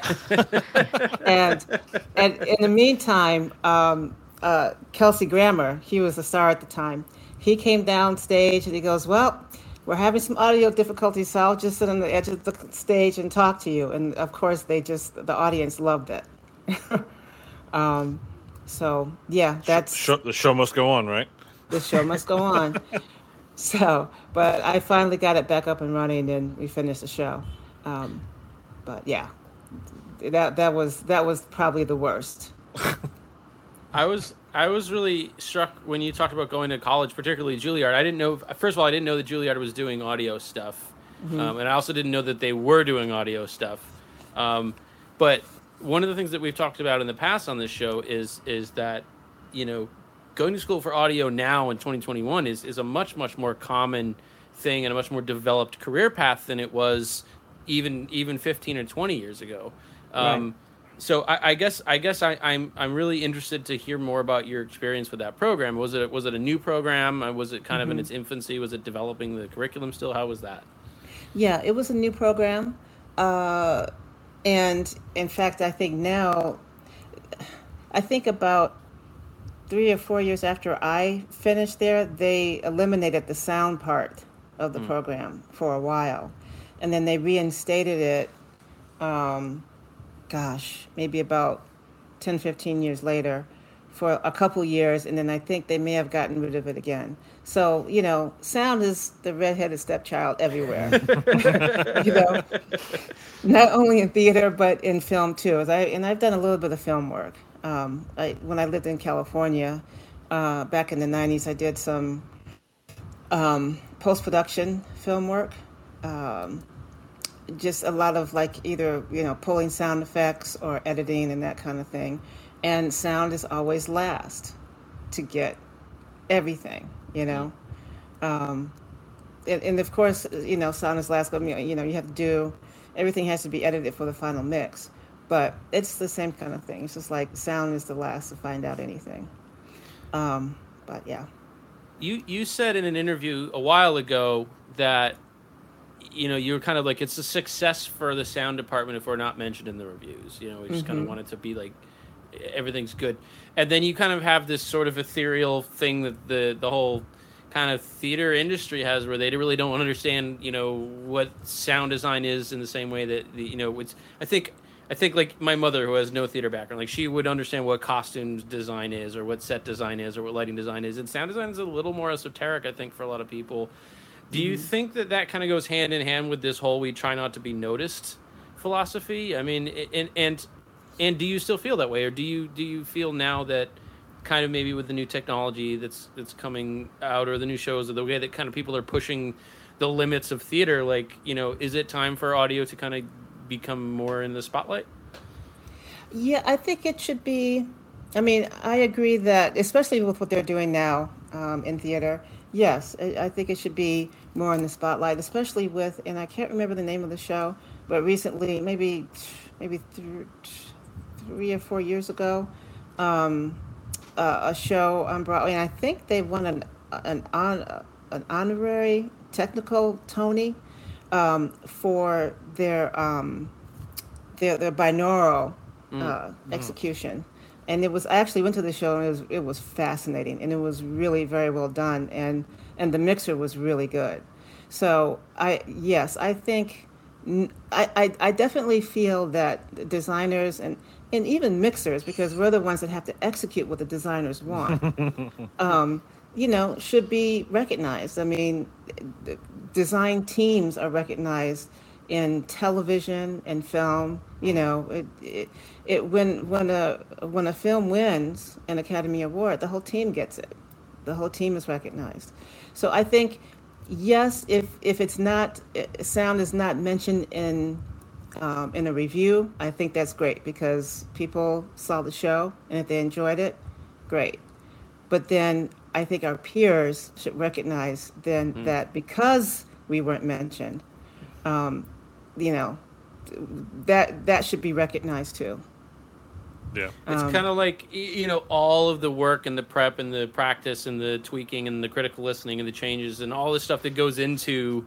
and and in the meantime, um, uh, Kelsey Grammer, he was the star at the time, he came down stage and he goes, well, we're having some audio difficulties, so I'll just sit on the edge of the stage and talk to you. And of course, they just, the audience loved it. um, so, yeah, that's... Show, the show must go on, right? The show must go on. So, but I finally got it back up and running, and we finished the show. Um, but yeah, that that was that was probably the worst. I was I was really struck when you talked about going to college, particularly Juilliard. I didn't know. First of all, I didn't know that Juilliard was doing audio stuff, mm-hmm. um, and I also didn't know that they were doing audio stuff. Um, but one of the things that we've talked about in the past on this show is is that, you know, going to school for audio now in twenty twenty-one is is a much much more common thing and a much more developed career path than it was even even fifteen or twenty years ago. Um, right. So I, I guess I guess I, I'm I'm really interested to hear more about your experience with that program. Was it was it a new program? Was it kind mm-hmm. of in its infancy? Was it developing the curriculum still? How was that? Yeah, it was a new program, uh, and in fact, I think now, I think about three or four years after I finished there, they eliminated the sound part of the mm. program for a while, and then they reinstated it. Um, gosh, maybe about ten, fifteen years later for a couple years, and then I think they may have gotten rid of it again. So, you know, sound is the redheaded stepchild everywhere. You know, not only in theater, but in film too. As I, and I've done a little bit of film work. Um, I, when I lived in California uh, back in the nineties, I did some um, post-production film work. Um, just a lot of like either, you know, pulling sound effects or editing and that kind of thing. And sound is always last to get everything, you know. Um, and, and of course, you know, sound is last, but, you know, you have to do, everything has to be edited for the final mix. But it's the same kind of thing. It's just like sound is the last to find out anything. Um, but yeah. You you said in an interview a while ago that, you know, you were kind of like, it's a success for the sound department if we're not mentioned in the reviews. You know, we just mm-hmm. kind of want it to be like, everything's good. And then you kind of have this sort of ethereal thing that the, the whole kind of theater industry has, where they really don't understand, you know, what sound design is in the same way that, the, you know, it's, I think... I think, like, my mother, who has no theater background, like, she would understand what costumes design is or what set design is or what lighting design is. And sound design is a little more esoteric, I think, for a lot of people. Do you mm-hmm. think that that kind of goes hand in hand with this whole we try not to be noticed philosophy? I mean, and and and do you still feel that way? Or do you do you feel now that kind of maybe with the new technology that's that's coming out, or the new shows, or the way that kind of people are pushing the limits of theater, like, you know, is it time for audio to kind of become more in the spotlight? Yeah, I think it should be. I mean, I agree that, especially with what they're doing now um, in theater, yes, I, I think it should be more in the spotlight, especially with, and I can't remember the name of the show, but recently, maybe maybe th- three or four years ago, um, uh, a show on Broadway, and I think they won an an on an honorary technical Tony um, for their um, their their binaural uh, mm. execution, and it was I actually went to the show and it was it was fascinating, and it was really very well done, and and the mixer was really good. So I yes I think I I, I definitely feel that designers and and even mixers, because we're the ones that have to execute what the designers want, um, you know, should be recognized. I mean, design teams are recognized in television and film. You know, it, it, it when when a when a film wins an Academy Award, the whole team gets it. The whole team is recognized. So I think yes, if if it's not sound is not mentioned in um, in a review, I think that's great because people saw the show and if they enjoyed it, great. But then I think our peers should recognize then mm. that because we weren't mentioned, um, you know, that that should be recognized too. Yeah, it's um, kind of like, you know, all of the work and the prep and the practice and the tweaking and the critical listening and the changes and all the stuff that goes into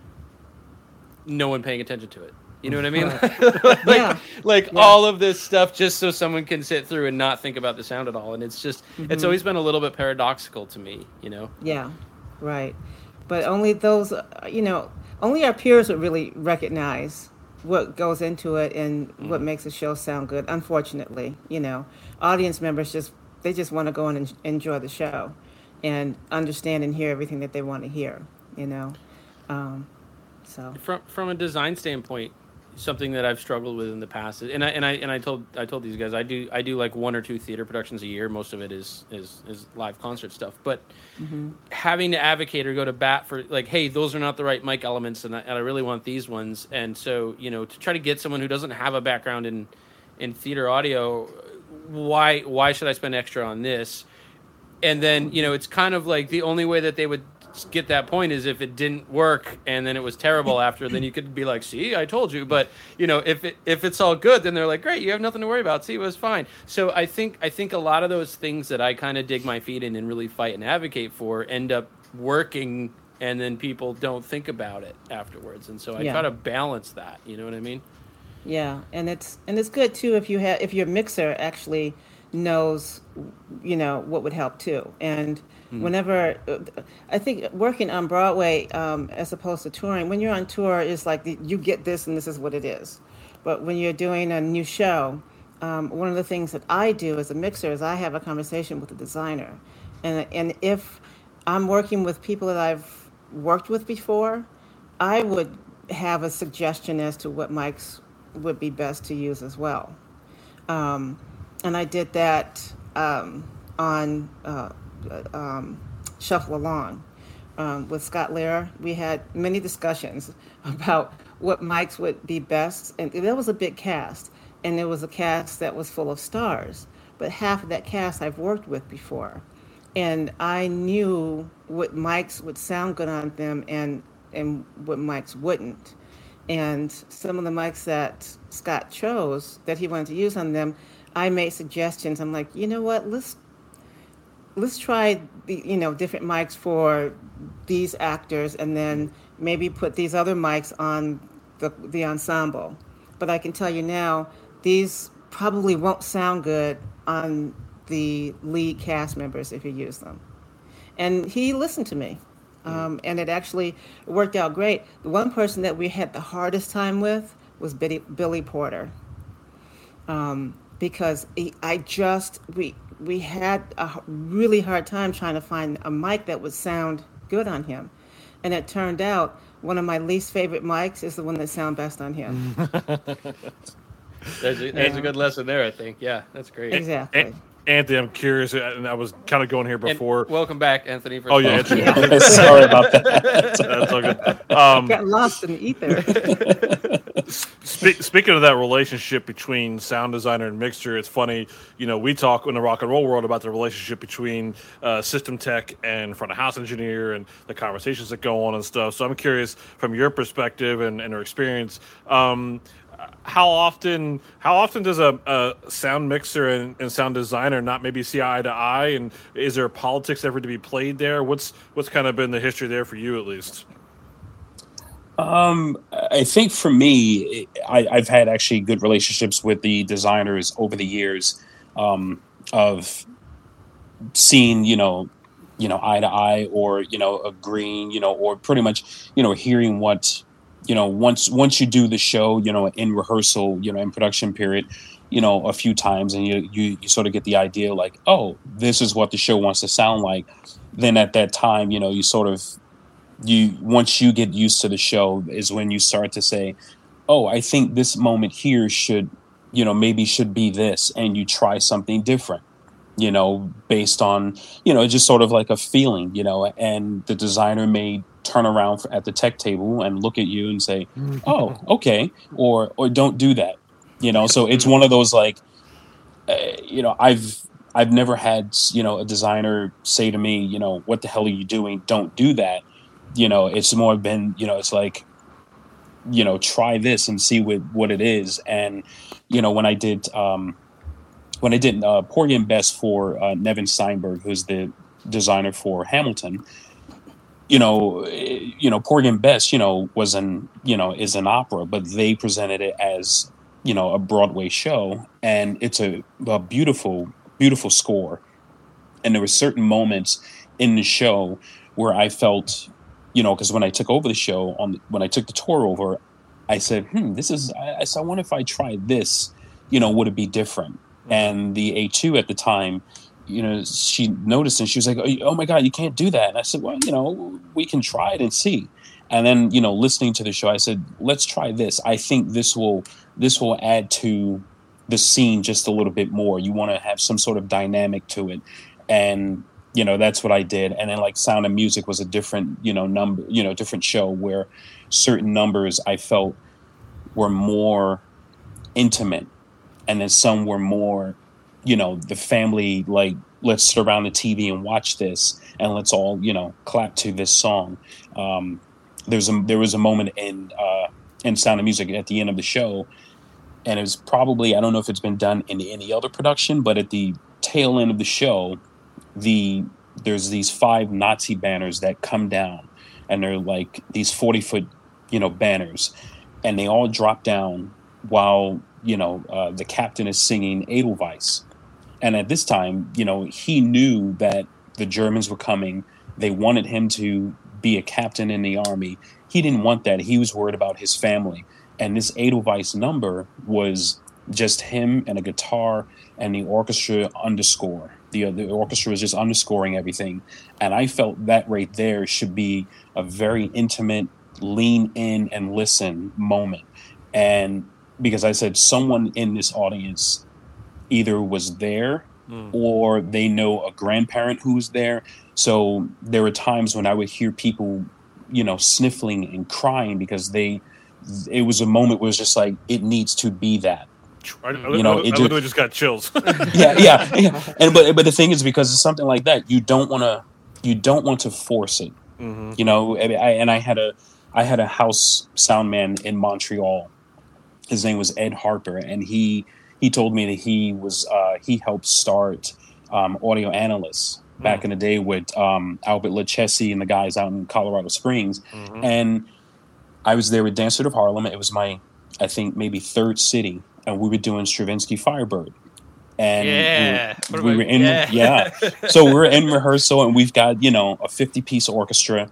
no one paying attention to it. You know what I mean? like yeah. like yeah. all of this stuff just so someone can sit through and not think about the sound at all. And it's just, mm-hmm. it's always been a little bit paradoxical to me, you know? Yeah, right. But only those, you know, only our peers would really recognize what goes into it and mm. what makes a show sound good. Unfortunately, you know, audience members just, they just want to go in and enjoy the show and understand and hear everything that they want to hear, you know? Um, so from, from a design standpoint, something that I've struggled with in the past, and I and I and I told I told these guys I do I do like one or two theater productions a year. Most of it is is, is live concert stuff. But mm-hmm. having to advocate or go to bat for like, hey, those are not the right mic elements, and I, and I really want these ones. And so, you know, to try to get someone who doesn't have a background in in theater audio, why why should I spend extra on this? And then, you know, it's kind of like the only way that they would get that point is if it didn't work and then it was terrible after, then you could be like, see, I told you. But you know, if it if it's all good, then they're like, great, you have nothing to worry about. See, it was fine. So I think I think a lot of those things that I kind of dig my feet in and really fight and advocate for end up working, and then people don't think about it afterwards. And so I yeah. try to balance that. You know what I mean? Yeah, and it's and it's good too if you have if your mixer actually knows, you know, what would help too. And whenever, I think working on Broadway um, as opposed to touring, when you're on tour, it's like the, you get this and this is what it is. But when you're doing a new show, um, one of the things that I do as a mixer is I have a conversation with the designer. And, and if I'm working with people that I've worked with before, I would have a suggestion as to what mics would be best to use as well. Um, and I did that um, on... Uh, Um, Shuffle Along um, with Scott Lehrer. We had many discussions about what mics would be best, and there was a big cast, and there was a cast that was full of stars, but half of that cast I've worked with before, and I knew what mics would sound good on them and and what mics wouldn't. And some of the mics that Scott chose that he wanted to use on them, I made suggestions. I'm like, you know what, let's let's try the, you know, different mics for these actors, and then maybe put these other mics on the the ensemble. But I can tell you now, these probably won't sound good on the lead cast members if you use them. And he listened to me, um, and it actually worked out great. The one person that we had the hardest time with was Billy, Billy Porter, um, because he, I just we. we had a really hard time trying to find a mic that would sound good on him. And it turned out one of my least favorite mics is the one that sounds best on him. there's a, there's a good lesson there, I think. Yeah, that's great. Exactly. And, Anthony, I'm curious, and I was kind of going here before. And welcome back, Anthony. For oh, yeah. yeah. Sorry about that. That's all good. Um, Got lost in the ether. Spe- speaking of that relationship between sound designer and mixer, it's funny, you know, we talk in the rock and roll world about the relationship between uh, system tech and front of house engineer and the conversations that go on and stuff. So I'm curious from your perspective and, and your experience, um, how often how often does a, a sound mixer and, and sound designer not maybe see eye to eye, and is there politics ever to be played there? What's what's kind of been the history there for you, at least? Um, I think for me, I, I've had actually good relationships with the designers over the years, um, of seeing, you know, you know, eye to eye, or, you know, agreeing, you know, or pretty much, you know, hearing what, you know, once once you do the show, you know, in rehearsal, you know, in production period, you know, a few times, and you, you, you sort of get the idea like, oh, this is what the show wants to sound like. Then at that time, you know, you sort of, you once you get used to the show is when you start to say, oh, I think this moment here should, you know, maybe should be this, and you try something different, you know, based on, you know, just sort of like a feeling, you know, and the designer may turn around at the tech table and look at you and say, "Oh, okay," or or don't do that. You know, so it's one of those like, uh, you know, I've I've never had you know a designer say to me, you know, "What the hell are you doing? Don't do that." You know, it's more been, you know, it's like, you know, try this and see what what it is. And you know, when I did um, when I did uh, Porgy and Bess for uh, Nevin Steinberg, who's the designer for Hamilton. You know, you know, Porgy and Bess, you know, was an, you know, is an opera, but they presented it as, you know, a Broadway show, and it's a, a beautiful, beautiful score. And there were certain moments in the show where I felt, you know, because when I took over the show, on when I took the tour over, I said, "Hmm, this is." I, I said, "I wonder if I tried this, you know, would it be different?" Mm-hmm. And the A two at the time, you know, she noticed and she was like, "Oh my God, you can't do that." And I said, "Well, you know, we can try it and see." And then, you know, listening to the show, I said, "Let's try this. I think this will this will add to the scene just a little bit more. You want to have some sort of dynamic to it." And, you know, that's what I did. And then like Sound of Music was a different, you know, number, you know, different show where certain numbers I felt were more intimate. And then some were more, you know, the family, like, let's sit around the T V and watch this and let's all, you know, clap to this song. Um, there's a, there was a moment in, uh, in Sound of Music at the end of the show, and it was probably, I don't know if it's been done in any other production, but at the tail end of the show, the, there's these five Nazi banners that come down, and they're like these forty foot, you know, banners, and they all drop down while, you know, uh, the captain is singing Edelweiss. And at this time, you know, he knew that the Germans were coming. They wanted him to be a captain in the army. He didn't want that. He was worried about his family. And this Edelweiss number was just him and a guitar and the orchestra underscore. The, uh, the orchestra was just underscoring everything. And I felt that right there should be a very intimate, lean in and listen moment. And because I said someone in this audience either was there mm. or they know a grandparent who was there. So there were times when I would hear people, you know, sniffling and crying because they, it was a moment where it was just like, it needs to be that. I, I, you know, I, it I literally just got chills. yeah, yeah, yeah. And but but the thing is, because it's something like that, you don't want to, you don't want to force it. Mm-hmm. You know, I, I, and I had a, I had a house sound man in Montreal. His name was Ed Harper, and he he told me that he was uh, he helped start um, Audio Analysts back mm-hmm. in the day with um, Albert Lachesi and the guys out in Colorado Springs, mm-hmm. and I was there with Dancer of Harlem. It was my, I think maybe third city. And we were doing Stravinsky Firebird, and yeah, we, we were in yeah. yeah. So we're in rehearsal, and we've got, you know, a fifty piece orchestra,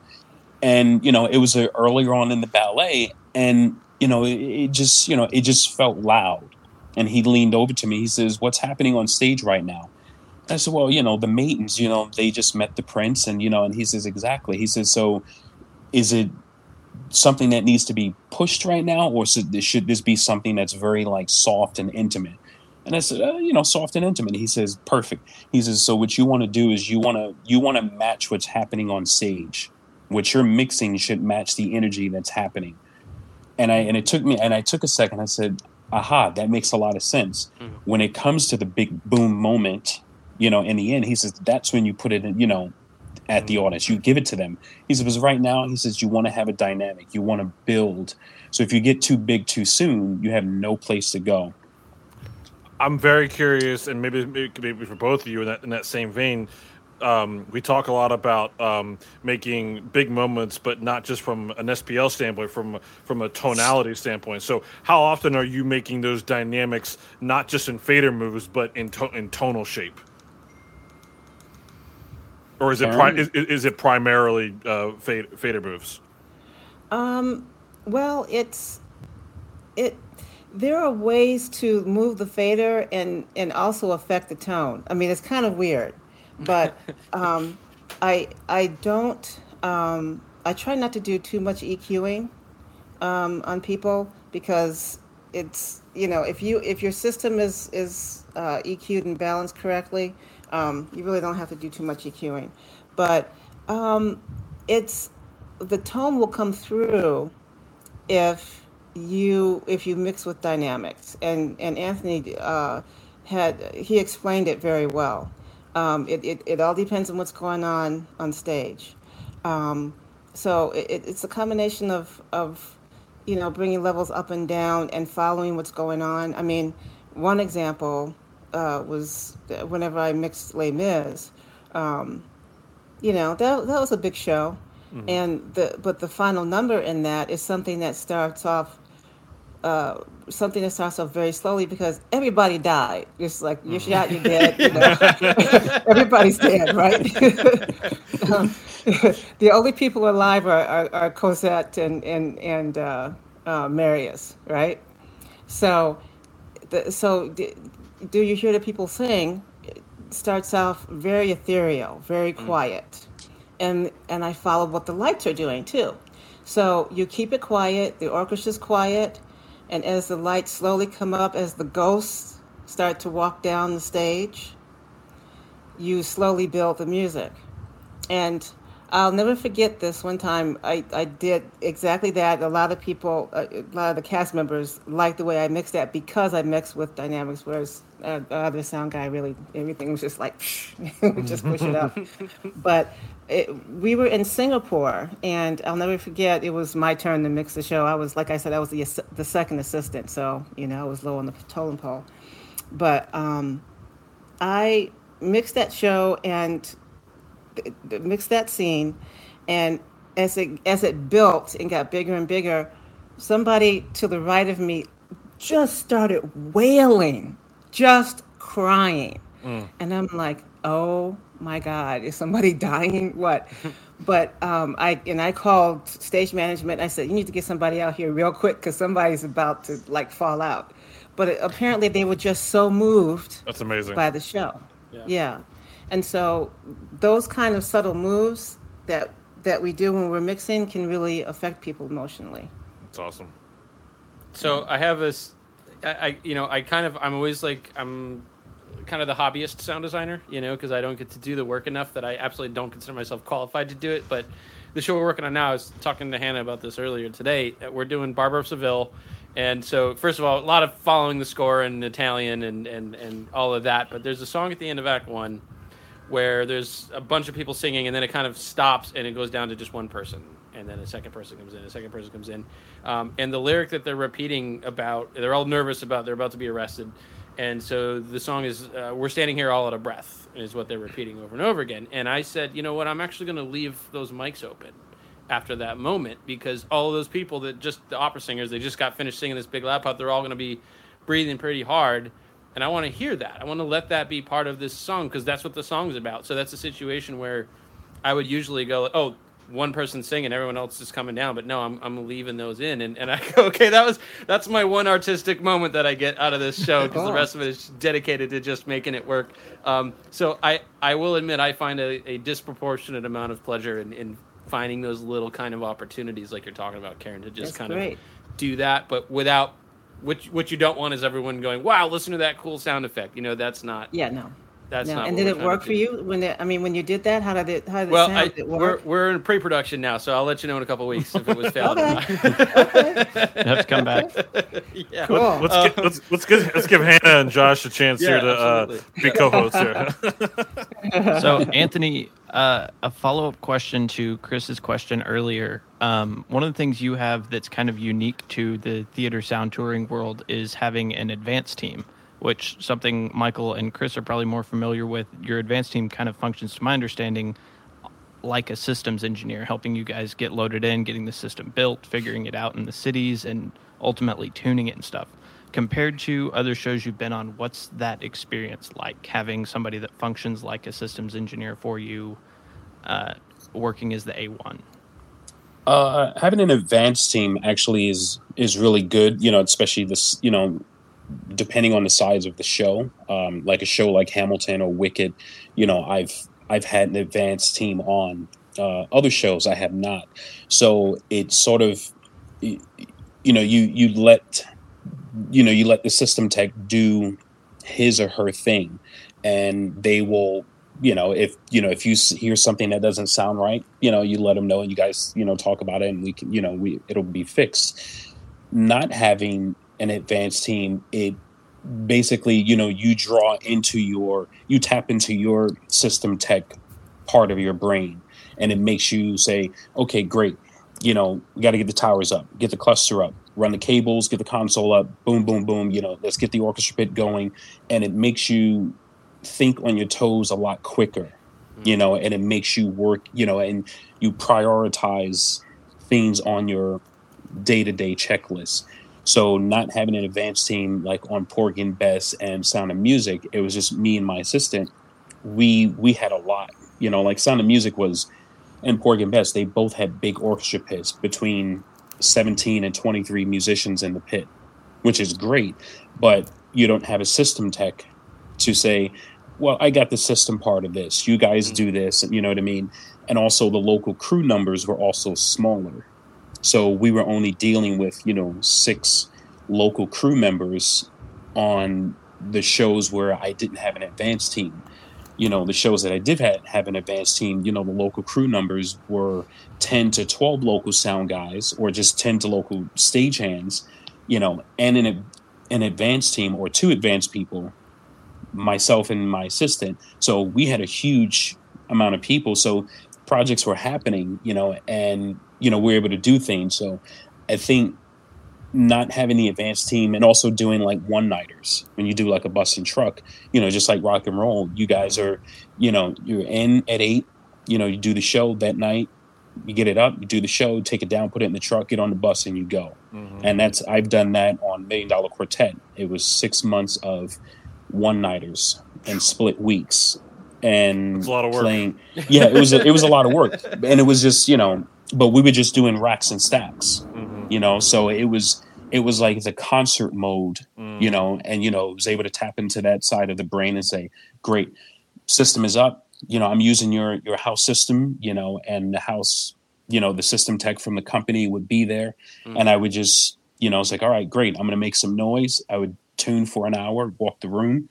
and you know it was a, earlier on in the ballet, and you know it, it just you know it just felt loud. And he leaned over to me. He says, "What's happening on stage right now?" And I said, "Well, you know, the Maidens. You know, they just met the Prince, and you know." And he says, "Exactly." He says, "So, is it something that needs to be pushed right now, or should, should this be something that's very like soft and intimate?" And I said, uh, you know, soft and intimate. He says, "Perfect." He says, "So what you want to do is you want to you want to match what's happening on stage. What you're mixing should match the energy that's happening." And I and it took me and I took a second. I said, "Aha, that makes a lot of sense." Mm-hmm. When it comes to the big boom moment, you know, in the end, he says that's when you put it in, you know, at the audience. You give it to them. He says, because right now, he says, you want to have a dynamic. You want to build. So if you get too big too soon, you have no place to go. I'm very curious, and maybe maybe for both of you in that in that same vein, um, we talk a lot about um, making big moments, but not just from an S P L standpoint, from from a tonality standpoint. So how often are you making those dynamics, not just in fader moves, but in to- in tonal shape? Or is it pri- is, is it primarily uh, fader, fader moves? Um, well, it's it. There are ways to move the fader and and also affect the tone. I mean, it's kind of weird, but um, I I don't. Um, I try not to do too much EQing um, on people, because it's, you know, if you if your system is is uh, E Q'd and balanced correctly. Um, you really don't have to do too much EQing, but um, it's the tone will come through if you if you mix with dynamics, and and Anthony uh, had he explained it very well. Um, it, it it all depends on what's going on on stage. Um, so it, it's a combination of of you know bringing levels up and down and following what's going on. I mean, one example uh, was whenever I mixed Les Mis. Um, you know that that was a big show. Mm-hmm. And the but the final number in that is something that starts off uh, something that starts off very slowly because everybody died. It's like you're mm-hmm. shot, you're dead. You know? Everybody's dead, right? um, the only people alive are, are, are Cosette and and and uh, uh, Marius, right? So, the, so do, do you hear the people sing? It starts off very ethereal, very quiet. Mm-hmm. And and I follow what the lights are doing too. So you keep it quiet, the orchestra's quiet, and as the lights slowly come up, as the ghosts start to walk down the stage, you slowly build the music. And I'll never forget this one time I, I did exactly that. A lot of people, a lot of the cast members liked the way I mixed that because I mixed with dynamics, whereas uh, the other sound guy really, everything was just like, just push it up. But it, we were in Singapore, and I'll never forget, it was my turn to mix the show. I was, like I said, I was the the second assistant, so, you know, I was low on the totem pole. But um, I mixed that show and mixed that scene, and as it as it built and got bigger and bigger, somebody to the right of me just started wailing, just crying. Mm. And I'm like, oh my God, is somebody dying? What? But um, I and I called stage management. I said, you need to get somebody out here real quick because somebody's about to like fall out. But it, apparently they were just so moved. That's amazing. By the show. Yeah. yeah. And so those kind of subtle moves that that we do when we're mixing can really affect people emotionally. That's awesome. So I have this, I, I you know, I kind of, I'm always like, I'm kind of the hobbyist sound designer, you know, because I don't get to do the work enough that I absolutely don't consider myself qualified to do it. But the show we're working on now, I was talking to Hannah about this earlier today. We're doing Barber of Seville. And so, first of all, a lot of following the score in Italian and, and, and all of that. But there's a song at the end of Act One where there's a bunch of people singing, and then it kind of stops, and it goes down to just one person. And then a second person comes in, a second person comes in. Um, and the lyric that they're repeating about, they're all nervous about, they're about to be arrested. And so the song is, uh, we're standing here all out of breath, is what they're repeating over and over again. And I said, you know what, I'm actually going to leave those mics open after that moment, because all of those people that just, the opera singers, they just got finished singing this big loud part, they're all going to be breathing pretty hard. And I want to hear that. I want to let that be part of this song, because that's what the song's about. So that's a situation where I would usually go, oh, one person singing, everyone else is coming down. But no, I'm I'm leaving those in. And, and I go, okay, that was that's my one artistic moment that I get out of this show, because the rest of it is dedicated to just making it work. Um, so I, I will admit I find a, a disproportionate amount of pleasure in, in finding those little kind of opportunities like you're talking about, Karen, to just that's kind great. of do that, but without... What what you don't want is everyone going, wow, listen to that cool sound effect. You know, that's not. Yeah, no. That's no. not. And what did we're it trying work to for do. you when? It, I mean, when you did that, how did it? How did it well, sound? I, did it work? we're we're in pre-production now, so I'll let you know in a couple of weeks if it was failed. Okay. Or not. Okay. You have to come back. Yeah. Cool. Let's Uh, get, let's let's give let's give Hannah and Josh a chance Yeah, here to uh, be co-hosts here. So, Anthony, uh, a follow-up question to Chris's question earlier. Um, one of the things you have that's kind of unique to the theater sound touring world is having an advanced team, which something Michael and Chris are probably more familiar with. Your advanced team kind of functions, to my understanding, like a systems engineer, helping you guys get loaded in, getting the system built, figuring it out in the cities, and ultimately tuning it and stuff. Compared to other shows you've been on, what's that experience like, having somebody that functions like a systems engineer for you, uh, working as the A one? Uh, having an advanced team actually is is really good, you know, especially this, you know, depending on the size of the show. Um, like a show like Hamilton or Wicked, you know, I've I've had an advanced team on. Uh, other shows I have not. So it's sort of, you know, you you let you know you let the system tech do his or her thing, and they will you know, if you know if you hear something that doesn't sound right, you know, you let them know, and you guys, you know, talk about it, and we can, you know, we it'll be fixed. Not having an advanced team, it basically, you know, you draw into your, you tap into your system tech part of your brain, and it makes you say, okay, great, you know, we got to get the towers up, get the cluster up, run the cables, get the console up, boom, boom, boom, you know, let's get the orchestra pit going. And it makes you think on your toes a lot quicker, you know, and it makes you work, you know, and you prioritize things on your day-to-day checklist. So not having an advanced team like on Porgy and Bess and Sound of Music, it was just me and my assistant. We we had a lot, you know, like Sound of Music was, and Porgy and Bess, they both had big orchestra pits between seventeen and twenty-three musicians in the pit, which is great. But you don't have a system tech to say, well, I got the system part of this. You guys do this, you know what I mean? And also the local crew numbers were also smaller. So we were only dealing with, you know, six local crew members on the shows where I didn't have an advanced team. You know, the shows that I did have, have an advanced team, you know, the local crew numbers were ten to twelve local sound guys, or just ten to local stagehands, you know, and an, an advanced team or two advanced people, myself and my assistant. So we had a huge amount of people. So projects were happening, you know, and, you know, we were able to do things. So I think not having the advanced team, and also doing like one-nighters when you do like a bus and truck, you know, just like rock and roll, you guys are, you know, you're in at eight, you know, you do the show that night, you get it up, you do the show, take it down, put it in the truck, get on the bus, and you go. Mm-hmm. And that's, I've done that on Million Dollar Quartet. It was six months of one-nighters and split weeks. And it's a lot of work. Playing, yeah, it was a, it was a lot of work, and it was just, you know, but we were just doing racks and stacks, mm-hmm. you know. So it was it was like the concert mode, mm. you know, and you know, was able to tap into that side of the brain and say, great, system is up, you know, I'm using your your house system, you know, and the house, you know, the system tech from the company would be there, mm. and I would just, you know, it's like, all right, great, I'm gonna make some noise. I would tune for an hour, walk the room,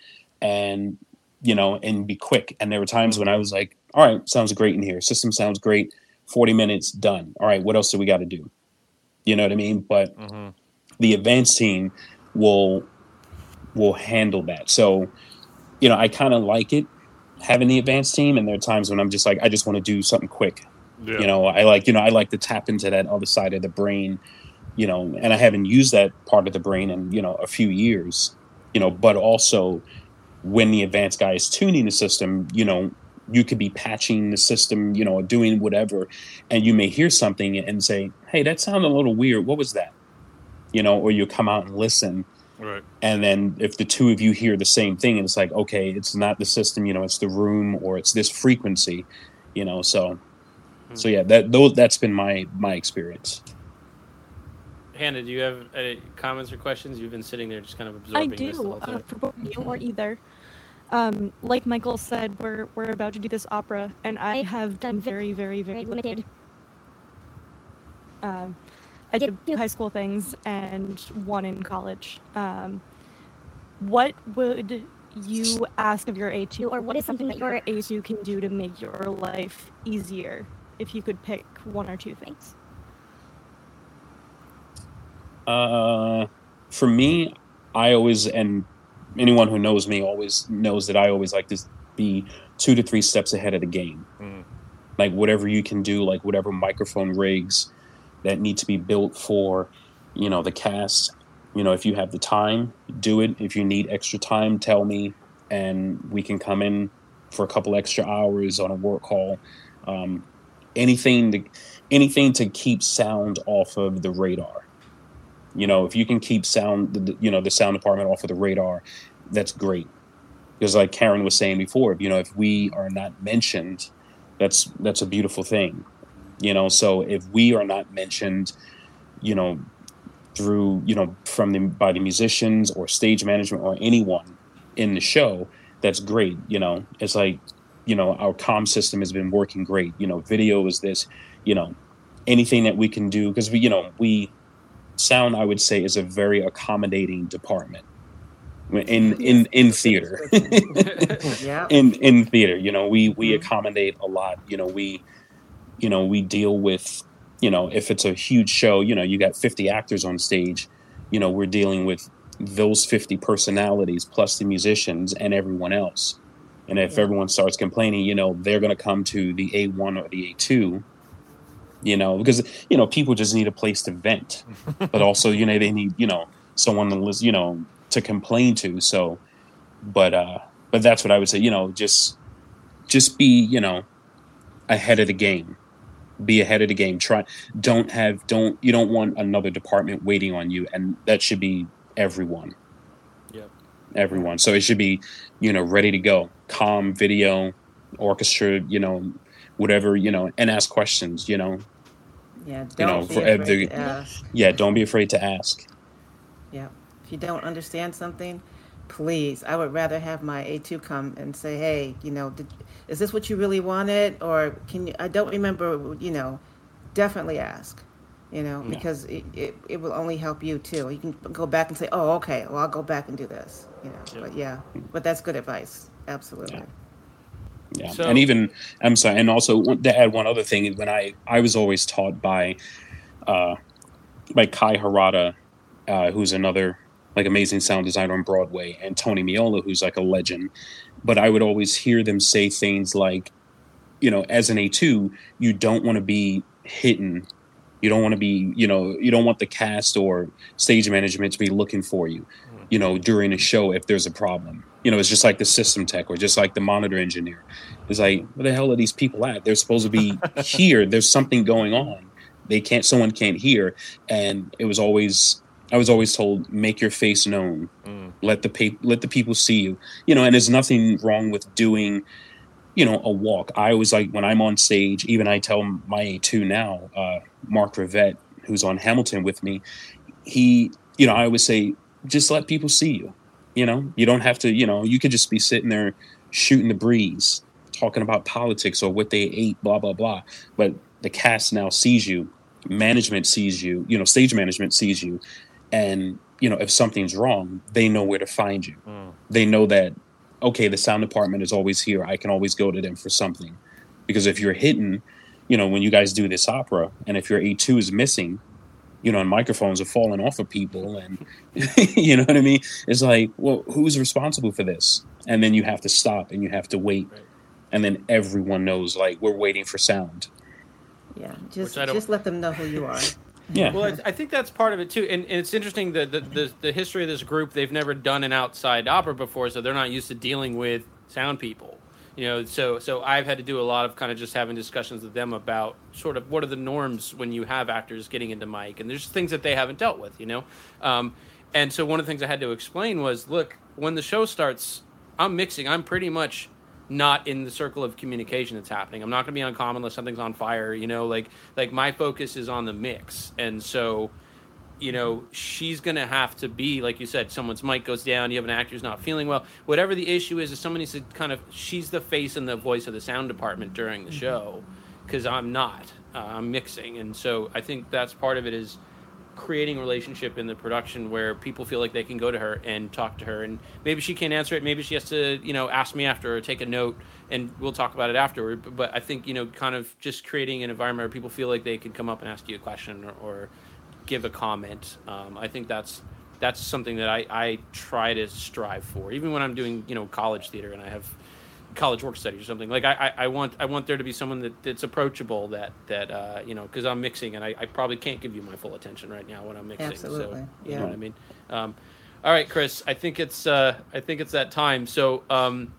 and you know, and be quick. And there were times when I was like, all right, sounds great in here. System sounds great. forty minutes, done. All right, what else do we got to do? You know what I mean? But mm-hmm. the advanced team will will handle that. So, you know, I kind of like it, having the advanced team. And there are times when I'm just like, I just want to do something quick. Yeah. You know, I like, you know, I like to tap into that other side of the brain, you know, and I haven't used that part of the brain in, you know, a few years, you know, but also when the advanced guy is tuning the system, you know, you could be patching the system, you know, doing whatever, and you may hear something and say, hey, that sounded a little weird. What was that? You know, or you come out and listen. Right. And then if the two of you hear the same thing, and it's like, okay, it's not the system, you know, it's the room, or it's this frequency, you know, so, mm-hmm. so yeah, that those, that's been my, my experience. Hannah, do you have any comments or questions? You've been sitting there just kind of absorbing I do, this the whole time. uh, for both you or either. Um, like Michael said, we're we're about to do this opera, and I have done very, very, very limited. Um, I did two high school things and one in college. Um, what would you ask of your A two, or what is something that your A two can do to make your life easier, if you could pick one or two things? Uh, for me, I always, and anyone who knows me always knows that I always like to be two to three steps ahead of the game. Mm. Like whatever you can do, like whatever microphone rigs that need to be built for, you know, the cast, you know, if you have the time, do it. If you need extra time, tell me, and we can come in for a couple extra hours on a work call. Um, anything to, anything to keep sound off of the radar. You know, if you can keep sound, you know, the sound department off of the radar, that's great. Because like Karen was saying before, you know, if we are not mentioned, that's that's a beautiful thing. You know, so if we are not mentioned, you know, through, you know, from the by the musicians or stage management or anyone in the show, that's great. You know, it's like, you know, our comm system has been working great. You know, video is this, you know, anything that we can do, because we, you know, we sound, I would say, is a very accommodating department. in in in theater. Yeah. in in theater, you know, we we Mhm. accommodate a lot. You know, we you know we deal with, you know, if it's a huge show, you know, you got fifty actors on stage, you know, we're dealing with those fifty personalities plus the musicians and everyone else. And if Yeah. everyone starts complaining, you know, they're going to come to the A one or the A two, you know, because, you know, people just need a place to vent, but also, you know, they need, you know, someone to listen, you know, to complain to. So, but, uh, but that's what I would say, you know, just, just be, you know, ahead of the game, be ahead of the game. Try, don't have, don't, you don't want another department waiting on you. And that should be everyone. Yep. Everyone. So it should be, you know, ready to go. Calm, video, orchestra, you know, whatever, you know, and ask questions, you know. Yeah. You know, Don't be for afraid every- to ask. Yeah, don't be afraid to ask. Yeah. If you don't understand something, please, I would rather have my A two come and say, hey, you know, did, is this what you really wanted? Or can you, I don't remember, you know, definitely ask, you know, Yeah. because it, it, it will only help you too. You can go back and say, oh, okay, well, I'll go back and do this, you know, Yeah. but yeah, but that's good advice. Absolutely. Yeah. Yeah, So- and even I'm sorry, and also to add one other thing is when I I was always taught by, uh, by Kai Harada, uh, who's another like amazing sound designer on Broadway, and Tony Miola, who's like a legend. But I would always hear them say things like, you know, as an A two, you don't want to be hidden. You don't want to be, you know, you don't want the cast or stage management to be looking for you, you know, during a show if there's a problem. You know, it's just like the system tech or just like the monitor engineer. It's like, where the hell are these people at? They're supposed to be here. There's something going on. They can't, someone can't hear. And it was always, I was always told, make your face known. Mm. Let the pa- let the people see you. You know, and there's nothing wrong with doing, you know, a walk. I always like when I'm on stage, even I tell my A two now, uh, Mark Rivette, who's on Hamilton with me, he, you know, I always say, just let people see you. You know, you don't have to, you know, you could just be sitting there shooting the breeze, talking about politics or what they ate, blah, blah, blah. But the cast now sees you, management sees you, you know, stage management sees you. And, you know, if something's wrong, they know where to find you. Mm. They know that, okay, the sound department is always here. I can always go to them for something. Because if you're hidden, you know, when you guys do this opera, and if your A two is missing, you know, and microphones are falling off of people, and you know what I mean? It's like, well, who's responsible for this? And then you have to stop and you have to wait. Right. And then everyone knows, like, we're waiting for sound. Yeah. Just, Which I don't- just let them know who you are. Yeah. Well, I, I think that's part of it too, and, and it's interesting that the, the the history of this group. They've never done an outside opera before, so they're not used to dealing with sound people. You know, so so I've had to do a lot of kind of just having discussions with them about sort of what are the norms when you have actors getting into mic, and there's things that they haven't dealt with. You know, um, and so one of the things I had to explain was, look, when the show starts, I'm mixing. I'm pretty much not in the circle of communication that's happening. I'm not going to be on comm unless something's on fire, you know, like, like my focus is on the mix. And so, you know, she's going to have to be, like you said, someone's mic goes down, you have an actor who's not feeling well. Whatever the issue is, if someone needs to kind of, she's the face and the voice of the sound department during the show, because I'm not, uh, I'm mixing. And so I think that's part of it, is creating a relationship in the production where people feel like they can go to her and talk to her, and maybe she can't answer it, maybe she has to, you know, ask me after or take a note, and we'll talk about it afterward. But, but I think, you know, kind of just creating an environment where people feel like they can come up and ask you a question or, or give a comment. Um, I think that's that's something that I, I try to strive for, even when I'm doing, you know, college theater and I have college work studies or something. Like I, I, I want I want there to be someone that, that's approachable, that that uh, you know, because I'm mixing and I, I probably can't give you my full attention right now when I'm mixing. Absolutely, So, you yeah. know what I mean. Um, all right, Chris. I think it's uh, I think it's that time. So um,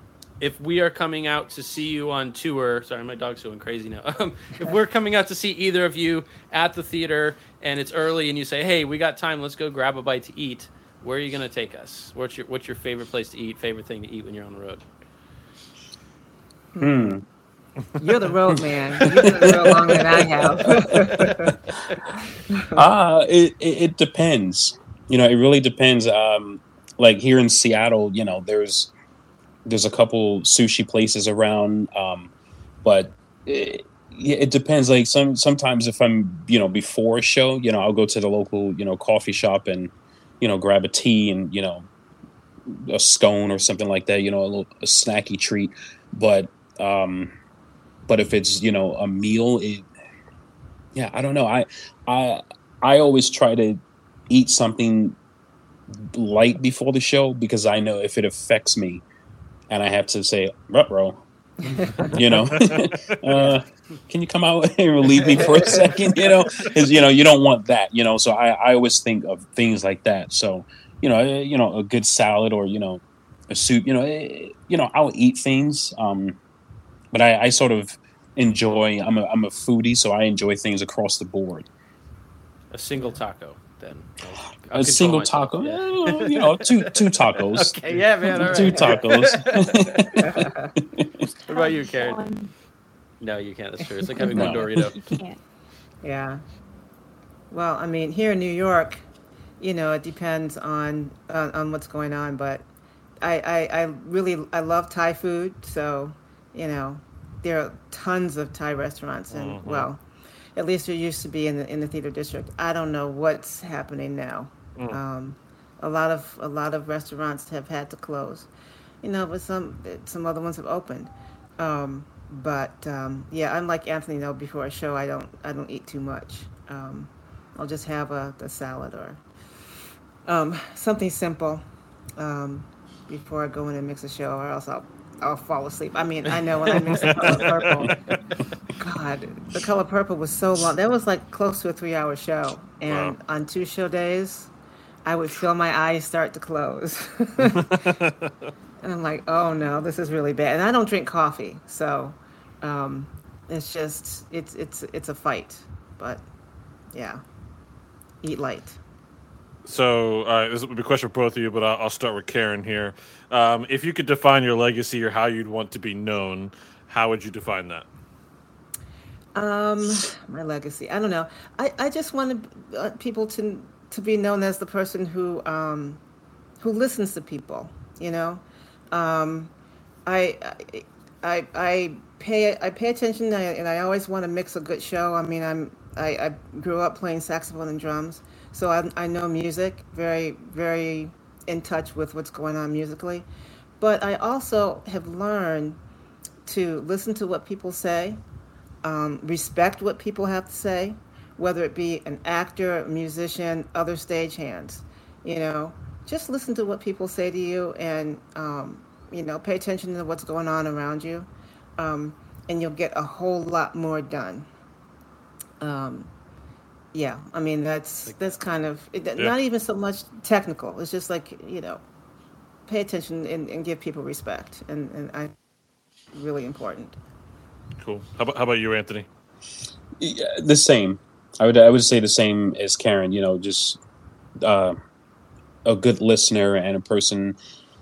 if we are coming out to see you on tour, sorry, my dog's going crazy now. Um, if we're coming out to see either of you at the theater and it's early and you say, hey, we got time, let's go grab a bite to eat, where are you going to take us? What's your what's your favorite place to eat? Favorite thing to eat when you're on the road? Hmm. You're the road man. You've been on the road longer than I have. Uh, it, it, it depends. You know, it really depends. Um, like here in Seattle, you know, there's there's a couple sushi places around, um, but it, it depends. Like some sometimes if I'm, you know, before a show, you know, I'll go to the local, you know, coffee shop and, you know, grab a tea and, you know, a scone or something like that, you know, a little a snacky treat. But um, but if it's, you know, a meal, it, yeah, I don't know. I I I always try to eat something light before the show, because I know if it affects me and I have to say, ruh-roh, you know, uh, can you come out and relieve me for a second? You know, because, you know, you don't want that, you know, so I, I always think of things like that. So, you know, you know, a good salad or, you know, a soup, you know, you know, I'll eat things. Um, but I, I sort of enjoy, I'm a, I'm a foodie, so I enjoy things across the board. A single taco, then. I'll, I'll a single myself, taco, yeah. eh, you know, two two tacos. Okay, yeah, man. All right. Two tacos. What about you, Karen? One. No, you can't. That's true. It's like having No. one Dorito. You can't. Yeah. Well, I mean, here in New York, you know, it depends on on, on what's going on, but I, I I really I love Thai food, so you know, there are tons of Thai restaurants, and Mhm. well, at least there used to be in the in the theater district. I don't know what's happening now. Mm. Um, a lot of a lot of restaurants have had to close, you know, but some some other ones have opened. Um, but um, yeah, I'm like Anthony. Though before a show, I don't I don't eat too much. Um, I'll just have a the salad or um, something simple um, before I go in and mix a show, or else I'll I'll fall asleep. I mean, I know when I mix the Color Purple. God, the Color Purple was so long. That was like close to a three-hour show, and Wow. on two show days, I would feel my eyes start to close, and I'm like, "Oh no, this is really bad." And I don't drink coffee, so um, it's just it's it's it's a fight. But yeah, eat light. So, uh, this will be a question for both of you, but I'll, I'll start with Karen here. Um, if you could define your legacy or how you'd want to be known, how would you define that? Um, my legacy. I don't know. I, I just want uh, people to to be known as the person who um, who listens to people. You know, um, I, I I I pay I pay attention, and I, and I always want to mix a good show. I mean, I'm I, I grew up playing saxophone and drums, so I I know music very very in touch with what's going on musically, but I also have learned to listen to what people say. Um, respect what people have to say, whether it be an actor, a musician, other stagehands. You know, just listen to what people say to you, and um, you know, pay attention to what's going on around you, um, and you'll get a whole lot more done. Um, yeah, I mean that's that's kind of it, Yeah. not even so much technical. It's just like, you know, pay attention and, and give people respect, and and I really important. Cool. How about, how about you, Anthony? Yeah, the same. I would I would say the same as Karen. You know, just uh, a good listener and a person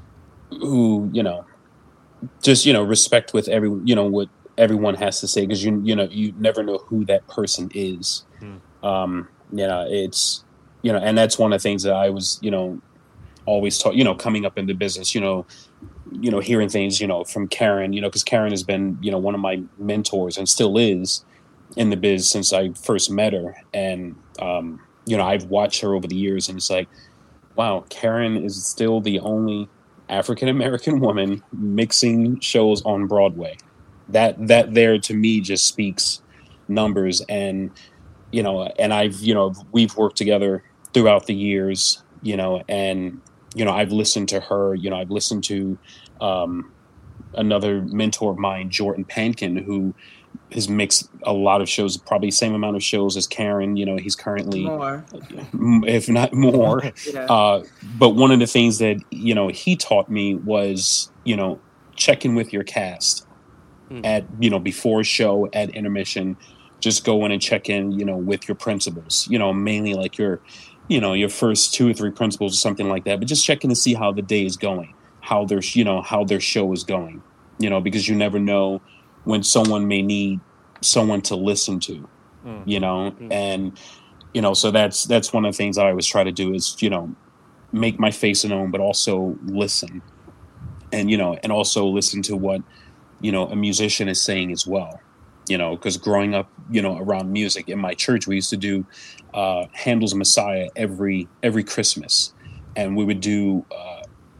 who, you know, just, you know, respect with every you know what everyone has to say, because you you know you never know who that person is. Hmm. Um, you know, it's you know, and that's one of the things that I was you know always taught. You know, coming up in the business, you know. you know, hearing things, you know, from Karen, you know, because Karen has been, you know, one of my mentors and still is in the biz since I first met her. And, um, you know, I've watched her over the years, and it's like, wow, Karen is still the only African-American woman mixing shows on Broadway. That, that there to me just speaks numbers. And, you know, and I've, you know, we've worked together throughout the years, you know, and, you know, I've listened to her, you know, I've listened to um, another mentor of mine, Jordan Pankin, who has mixed a lot of shows, probably the same amount of shows as Karen. You know, he's currently, More. if not more. Yeah. Uh, but one of the things that, you know, he taught me was, you know, check in with your cast Hmm. at, you know, before show, at intermission. Just go in and check in, you know, with your principals, you know, mainly like your, you know, your first two or three principals or something like that, but just checking to see how the day is going, how their, you know, how their show is going, you know, because you never know when someone may need someone to listen to, Mm. you know, Mm. and, you know, so that's, that's one of the things I always try to do is, you know, make my face known, but also listen and, you know, and also listen to what, you know, a musician is saying as well. You know, because growing up, you know, around music in my church, we used to do uh, Handel's Messiah every every Christmas, and we would do uh,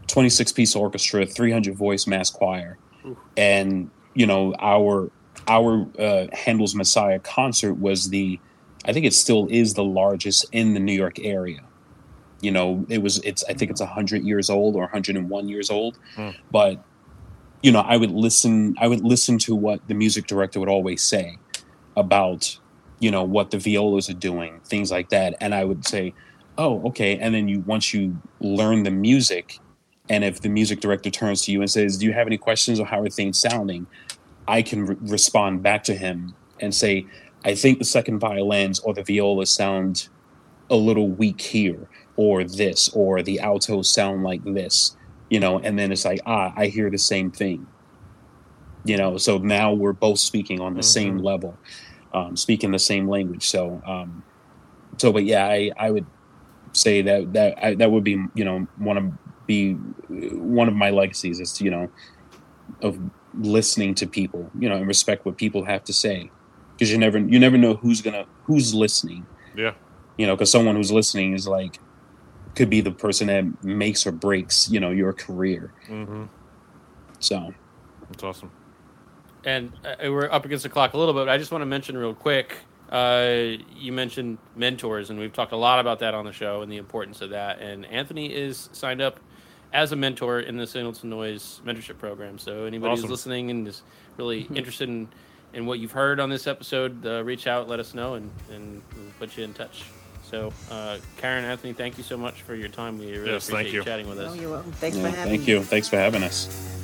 twenty-six piece orchestra, three hundred voice mass choir. Ooh. And, you know, our our uh, Handel's Messiah concert was the, I think it still is the largest in the New York area. You know, it was, it's, I think it's one hundred years old or one hundred one years old. Mm. But, you know, I would listen, I would listen to what the music director would always say about, you know, what the violas are doing, things like that. And I would say, oh, okay. And then you, once you learn the music, and if the music director turns to you and says, do you have any questions or how are things sounding? I can re- respond back to him and say, I think the second violins or the viola sound a little weak here, or this, or the altos sound like this, you know, and then it's like, ah, I hear the same thing. You know, so now we're both speaking on the mm-hmm. same level, um, speaking the same language. So, um, so, but yeah, I, I would say that, that, I, that would be, you know, one of, be one of my legacies is, you know, of listening to people, you know, and respect what people have to say, because you never you never know who's gonna who's listening. Yeah, you know, because someone who's listening is like could be the person that makes or breaks, you know, your career. Mm-hmm. So that's awesome. And uh, we're up against the clock a little bit, but I just want to mention real quick. Uh, you mentioned mentors, and we've talked a lot about that on the show and the importance of that. And Anthony is signed up as a mentor in the Signal to Noise mentorship program. So anybody awesome. who's listening and is really interested in, in what you've heard on this episode, uh, reach out, let us know, and, and we'll put you in touch. So, uh, Karen, Anthony, thank you so much for your time. We really yes, appreciate thank you. chatting with us. Oh, you're welcome. Thanks yeah, for having thank me. you. Thanks for having us.